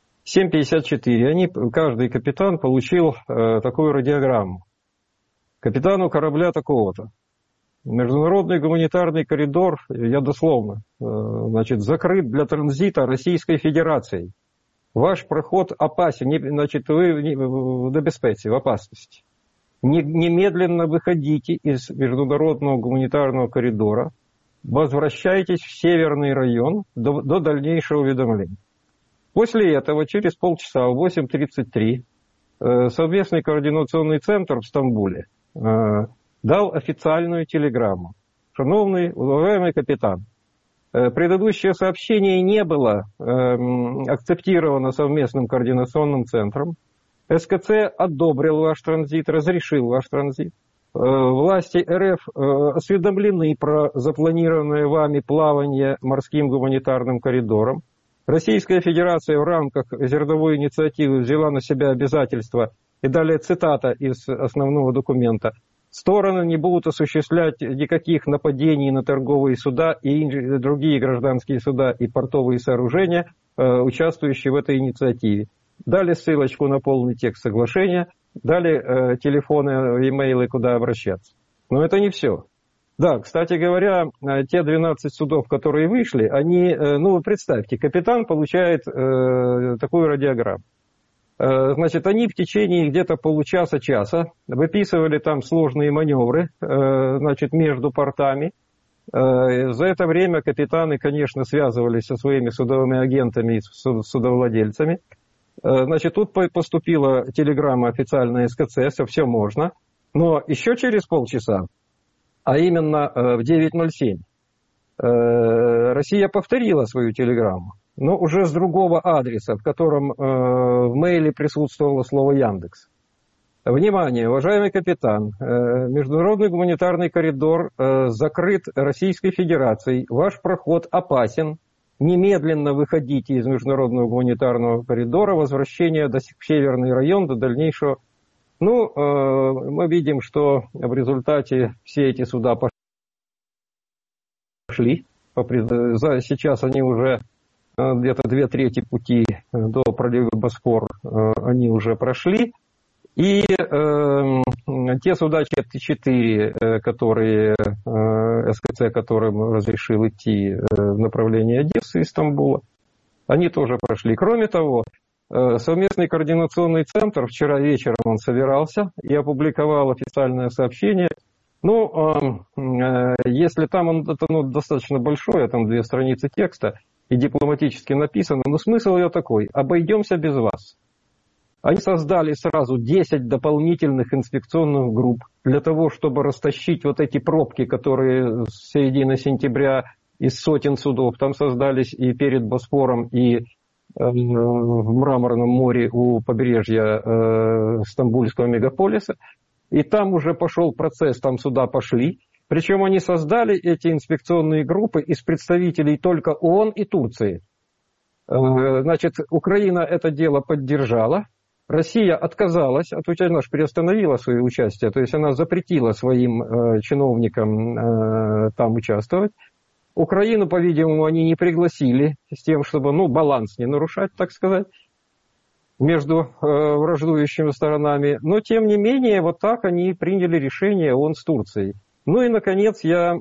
7:54 каждый капитан получил такую радиограмму. Капитану корабля такого-то. Международный гуманитарный коридор, я дословно, значит, закрыт для транзита Российской Федерацией. Ваш проход опасен, значит, вы в безопасности, в опасности. Немедленно выходите из международного гуманитарного коридора, возвращайтесь в северный район до дальнейшего уведомления. После этого, через полчаса, в 8:33, совместный координационный центр в Стамбуле дал официальную телеграмму. Шановный, уважаемый капитан, предыдущее сообщение не было акцептировано совместным координационным центром. СКЦ одобрил ваш транзит, разрешил ваш транзит. Власти РФ осведомлены про запланированное вами плавание морским гуманитарным коридором. Российская Федерация в рамках зерновой инициативы взяла на себя обязательства, и далее цитата из основного документа, стороны не будут осуществлять никаких нападений на торговые суда и другие гражданские суда и портовые сооружения, участвующие в этой инициативе. Дали ссылочку на полный текст соглашения, дали телефоны, имейлы, куда обращаться. Но это не все. Да, кстати говоря, те 12 судов, которые вышли, они, ну вы представьте, капитан получает такую радиограмму. Значит, они в течение где-то получаса-часа выписывали там сложные маневры, значит, между портами. За это время капитаны, конечно, связывались со своими судовыми агентами и судовладельцами. Значит, тут поступила телеграмма официальная СКЦ, все можно. Но еще через полчаса, а именно в 9:07, Россия повторила свою телеграмму. Но уже с другого адреса, в котором в мейле присутствовало слово «Яндекс». Внимание, уважаемый капитан, международный гуманитарный коридор закрыт Российской Федерацией, ваш проход опасен, немедленно выходите из международного гуманитарного коридора, возвращение в северный район до дальнейшего. Ну, мы видим, что в результате все эти суда пошли, сейчас они уже где-то 2/3 пути до пролива Босфор они уже прошли. И те суда 4, которые СКЦ, которым разрешил идти в направлении Одессы и Стамбула, они тоже прошли. Кроме того, совместный координационный центр, вчера вечером он собирался и опубликовал официальное сообщение. Ну, если там он достаточно большое, там 2 страницы текста, и дипломатически написано, но смысл ее такой: обойдемся без вас. Они создали сразу 10 дополнительных инспекционных групп для того, чтобы растащить вот эти пробки, которые с середины сентября из сотен судов там создались и перед Босфором, и в Мраморном море у побережья Стамбульского мегаполиса. И там уже пошел процесс, там суда пошли. Причем они создали эти инспекционные группы из представителей только ООН и Турции. Значит, Украина это дело поддержала. Россия отказалась от участия, она же приостановила свое участие, то есть она запретила своим чиновникам там участвовать. Украину, по-видимому, они не пригласили с тем, чтобы, баланс не нарушать, так сказать, между враждующими сторонами. Но, тем не менее, вот так они приняли решение ООН с Турцией. Ну и, наконец, я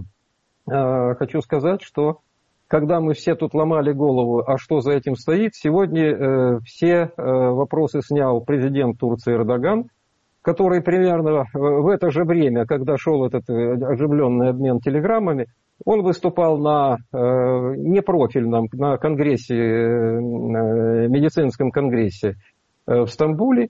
хочу сказать, что когда мы все тут ломали голову, а что за этим стоит, сегодня все вопросы снял президент Турции Эрдоган, который примерно в это же время, когда шел этот оживленный обмен телеграммами, он выступал на непрофильном, на конгрессе, медицинском конгрессе в Стамбуле.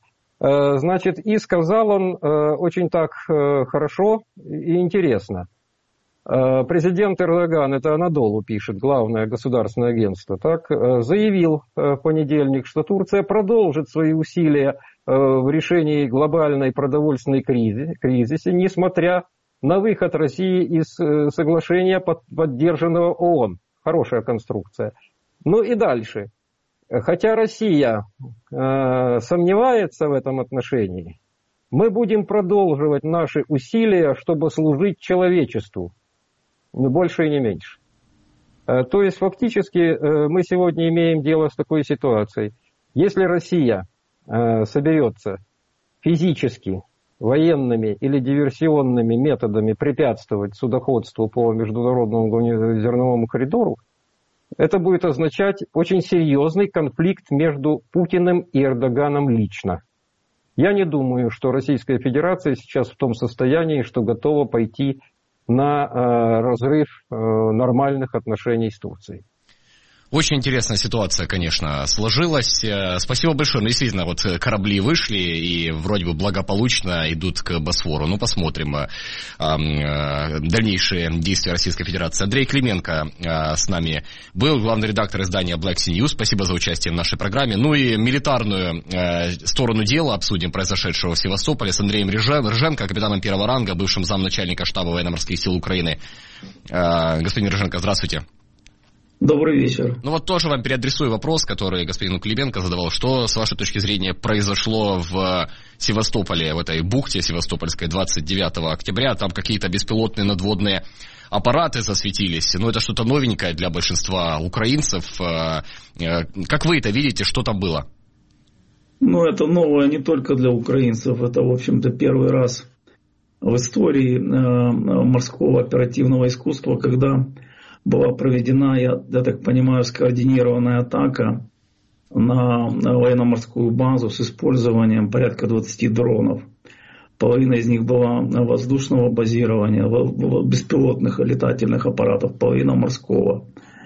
Значит, и сказал он очень так хорошо и интересно. Президент Эрдоган, это Анадолу пишет, главное государственное агентство, так, заявил в понедельник, что Турция продолжит свои усилия в решении глобальной продовольственной кризиса, несмотря на выход России из соглашения, поддержанного ООН. Хорошая конструкция. Ну и дальше. Хотя Россия сомневается в этом отношении, мы будем продолжать наши усилия, чтобы служить человечеству. Не больше и не меньше. То есть фактически мы сегодня имеем дело с такой ситуацией. Если Россия соберется физически, военными или диверсионными методами препятствовать судоходству по международному зерновому коридору, это будет означать очень серьезный конфликт между Путиным и Эрдоганом лично. Я не думаю, что Российская Федерация сейчас в том состоянии, что готова пойти на разрыв нормальных отношений с Турцией. Очень интересная ситуация, конечно, сложилась. Спасибо большое. Ну, действительно, вот корабли вышли и вроде бы благополучно идут к Босфору. Ну, посмотрим дальнейшие действия Российской Федерации. Андрей Клименко с нами был, главный редактор издания Black Sea News. Спасибо за участие в нашей программе. Ну и милитарную сторону дела обсудим, произошедшего в Севастополе, с Андреем Рыженко, капитаном первого ранга, бывшим замначальника штаба военно-морских сил Украины. Господин Рыженко, здравствуйте. Добрый вечер. Ну вот тоже вам переадресую вопрос, который господину Клименко задавал. Что, с вашей точки зрения, произошло в Севастополе, в этой бухте севастопольской 29 октября? Там какие-то беспилотные надводные аппараты засветились. Ну это что-то новенькое для большинства украинцев. Как вы это видите, что там было? Ну это новое не только для украинцев. Это, в общем-то, первый раз в истории морского оперативного искусства, когда была проведена, я так понимаю, скоординированная атака на военно-морскую базу с использованием порядка 20 дронов. Половина из них была воздушного базирования, беспилотных летательных аппаратов, половина морского.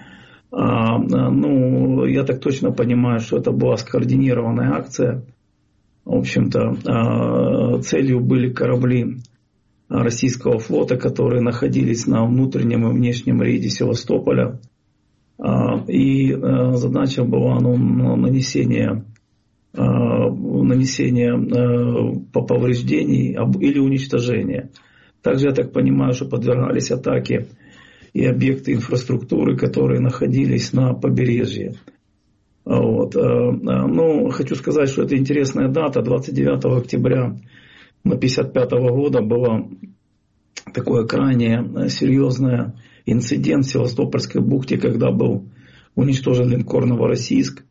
Ну, я так точно понимаю, что это была скоординированная акция. В общем-то, целью были корабли российского флота, которые находились на внутреннем и внешнем рейде Севастополя. И задача была нанесение повреждений или уничтожения. Также, я так понимаю, что подвергались атаке и объекты инфраструктуры, которые находились на побережье. Вот. Ну, хочу сказать, что это интересная дата. 29 октября 1955 года было такое крайне серьезное инцидент в Севастопольской бухте, когда был уничтожен линкор «Новороссийск».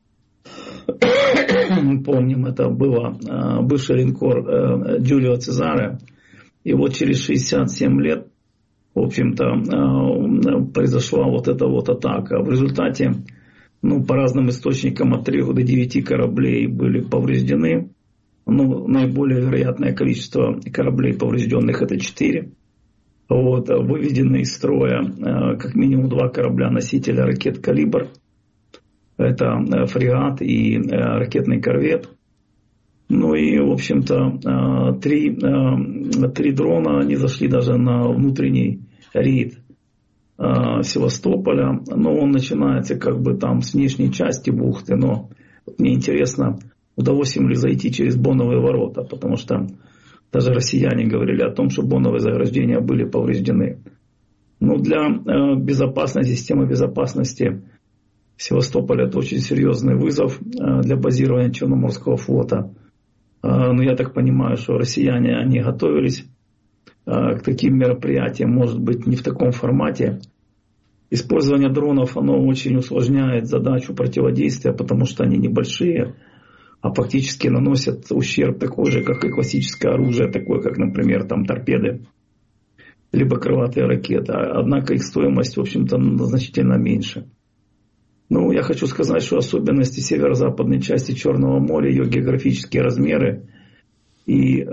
Мы помним, это был бывший линкор Джулио Цезаре. И вот через 67 лет, в общем-то, произошла вот эта вот атака. В результате, ну, по разным источникам, от 3 до 9 кораблей были повреждены. Ну, наиболее вероятное количество кораблей поврежденных — это 4. Вот, выведены из строя как минимум 2 корабля-носителя ракет «Калибр». Это фрегат и ракетный корвет. Ну и, в общем-то, 3 дрона, они зашли даже на внутренний рейд Севастополя. Но он начинается как бы там с внешней части бухты. Но мне интересно, удалось им ли зайти через Боновые ворота, потому что даже россияне говорили о том, что Боновые заграждения были повреждены. Но для безопасности, системы безопасности Севастополя это очень серьезный вызов для базирования Черноморского флота. Но я так понимаю, что россияне, они готовились к таким мероприятиям, может быть, не в таком формате. Использование дронов, оно очень усложняет задачу противодействия, потому что они небольшие, а фактически наносят ущерб такой же, как и классическое оружие, такое как, например, там торпеды, либо крылатые ракеты. Однако их стоимость, в общем-то, значительно меньше. Ну, я хочу сказать, что особенности северо-западной части Черного моря, ее географические размеры и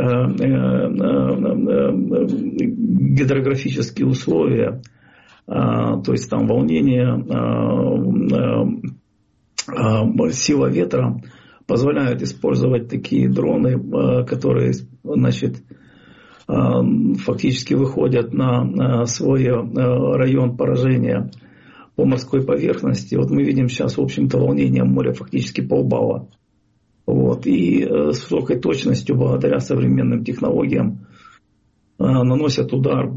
гидрографические условия, то есть там волнение, сила ветра, позволяют использовать такие дроны, которые, значит, фактически выходят на свой район поражения по морской поверхности. Вот мы видим сейчас, в общем-то, волнение моря фактически полбалла. Вот. И с высокой точностью, благодаря современным технологиям, наносят удар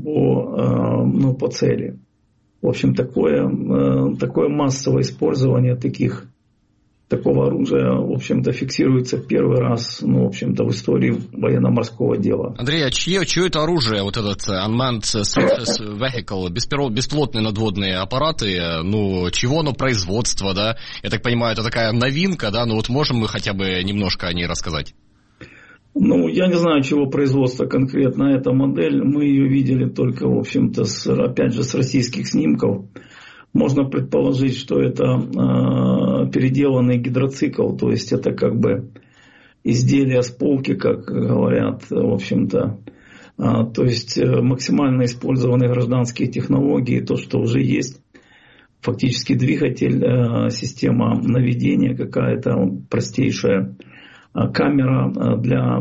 по цели. В общем, такое массовое использование такого оружия, в общем-то, фиксируется первый раз, в общем-то, в истории военно-морского дела. Андрей, а чье это оружие, вот этот Unmanned Surface Vehicle, беспилотные надводные аппараты, чего оно производство, да? Я так понимаю, это такая новинка, да? Вот можем мы хотя бы немножко о ней рассказать? Я не знаю, чего производства конкретно эта модель. Мы ее видели только, в общем-то, опять же, с российских снимков. Можно предположить, что это переделанный гидроцикл, то есть это как бы изделие с полки, как говорят, в общем-то. То есть максимально использованы гражданские технологии, то, что уже есть. Фактически двигатель, система наведения какая-то простейшая, камера для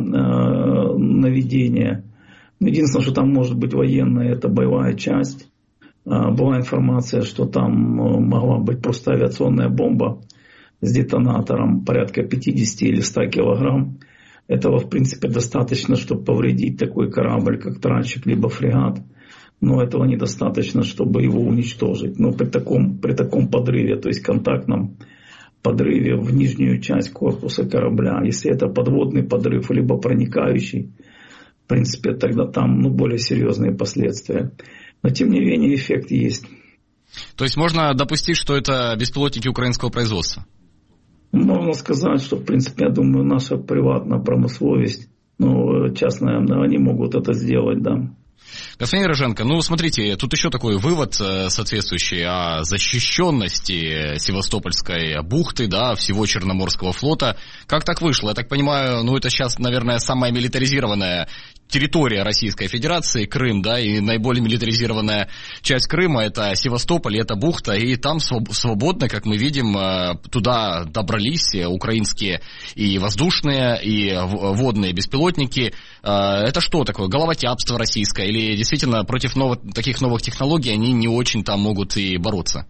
наведения. Единственное, что там может быть военная, это боевая часть. Была информация, что там могла быть просто авиационная бомба с детонатором порядка 50 или 100 килограмм. Этого, в принципе, достаточно, чтобы повредить такой корабль, как тральщик, либо фрегат. Но этого недостаточно, чтобы его уничтожить. Но при таком подрыве, то есть контактном подрыве в нижнюю часть корпуса корабля, если это подводный подрыв, либо проникающий, в принципе, тогда там более серьезные последствия. Но, тем не менее, эффект есть. То есть можно допустить, что это беспилотники украинского производства? Можно сказать, что, в принципе, я думаю, наша приватная промысловость, частная, они могут это сделать, да. Господин Рыженко, смотрите, тут еще такой вывод соответствующий о защищенности Севастопольской бухты, да, всего Черноморского флота. Как так вышло? Я так понимаю, это сейчас, наверное, самая милитаризированная территория Российской Федерации, Крым, да, и наиболее милитаризированная часть Крыма — это Севастополь, это бухта, и там свободно, как мы видим, туда добрались украинские и воздушные, и водные беспилотники. Это что такое? Головотяпство российское? Или действительно против таких новых технологий они не очень там могут и бороться?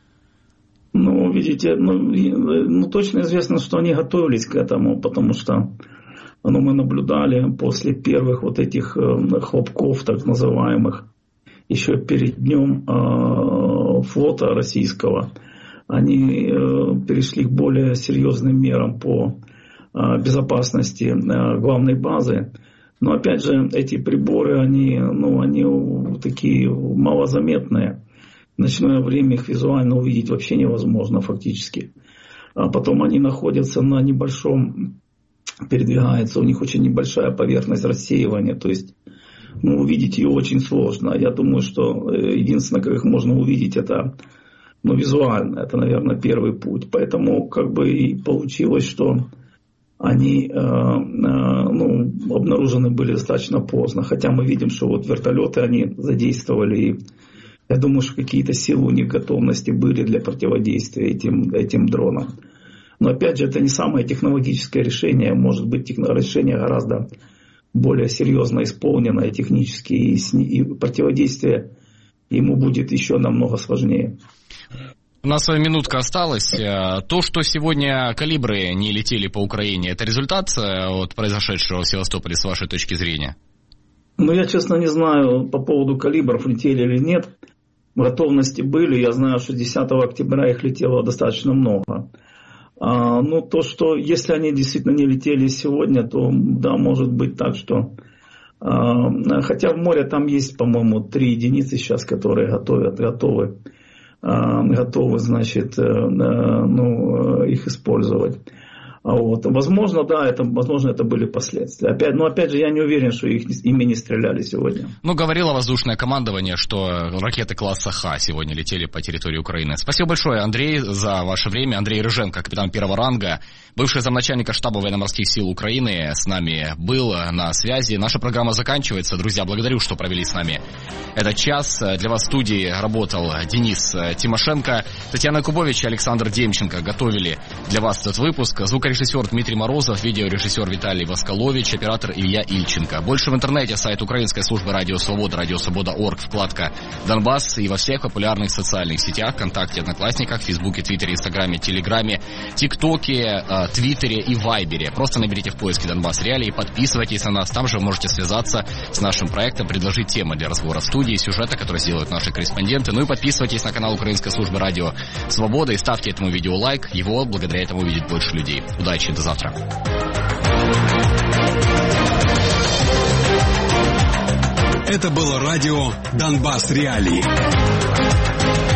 Видите, точно известно, что они готовились к этому, потому что мы наблюдали после первых вот этих хлопков, так называемых, еще перед днем флота российского, они перешли к более серьезным мерам по безопасности главной базы. Но опять же, эти приборы, они такие малозаметные. В ночное время их визуально увидеть вообще невозможно фактически. А потом они находятся на небольшом, передвигаются, у них очень небольшая поверхность рассеивания. То есть увидеть ее очень сложно. Я думаю, что единственное, как их можно увидеть, это визуально. Это, наверное, первый путь. Поэтому как бы и получилось, что они обнаружены были достаточно поздно. Хотя мы видим, что вот вертолеты они задействовали. И я думаю, что какие-то силы у них готовности были для противодействия этим дронам. Но опять же, это не самое технологическое решение. Может быть, решение гораздо более серьезно исполненное технически. И противодействие ему будет еще намного сложнее. У нас минутка осталась. То, что сегодня калибры не летели по Украине, это результат от произошедшего в Севастополе, с вашей точки зрения? Я, честно, не знаю по поводу калибров, летели или нет. В готовности были. Я знаю, что 10 октября их летело достаточно много. То, что если они действительно не летели сегодня, то да, может быть так, что... Хотя в море там есть, по-моему, 3 единицы сейчас, которые готовы, значит, их использовать. Возможно, да, возможно, это были последствия. Опять же, я не уверен, что ими не стреляли сегодня. Говорило воздушное командование, что ракеты класса Х сегодня летели по территории Украины. Спасибо большое, Андрей, за ваше время. Андрей Рыженко, капитан первого ранга, бывший замначальника штаба военно-морских сил Украины, с нами был на связи. Наша программа заканчивается. Друзья, благодарю, что провели с нами этот час. Для вас в студии работал Денис Тимошенко, Татьяна Кубович и Александр Демченко готовили для вас этот выпуск. Звукорежиссер звукорежиссер Дмитрий Морозов, видеорежиссер Виталий Восколович, оператор Илья Ильченко. Больше в интернете, сайт украинской службы Радио Свобода, радиосвобода.орг, вкладка «Донбасс» и во всех популярных социальных сетях, ВКонтакте, Одноклассниках, Фейсбуке, Твиттере, Инстаграме, Телеграме, ТикТоке, Твиттере и Вайбере. Просто наберите в поиске «Донбасс Реалии», подписывайтесь на нас, там же вы можете связаться с нашим проектом, предложить темы для разговора в студии, сюжета, которые сделают наши корреспонденты. Ну и подписывайтесь на канал Украинской службы Радио Свобода и ставьте этому видео лайк. Его благодаря этому увидит больше людей. Удачи, до завтра. Это было радио «Донбасс Реалии».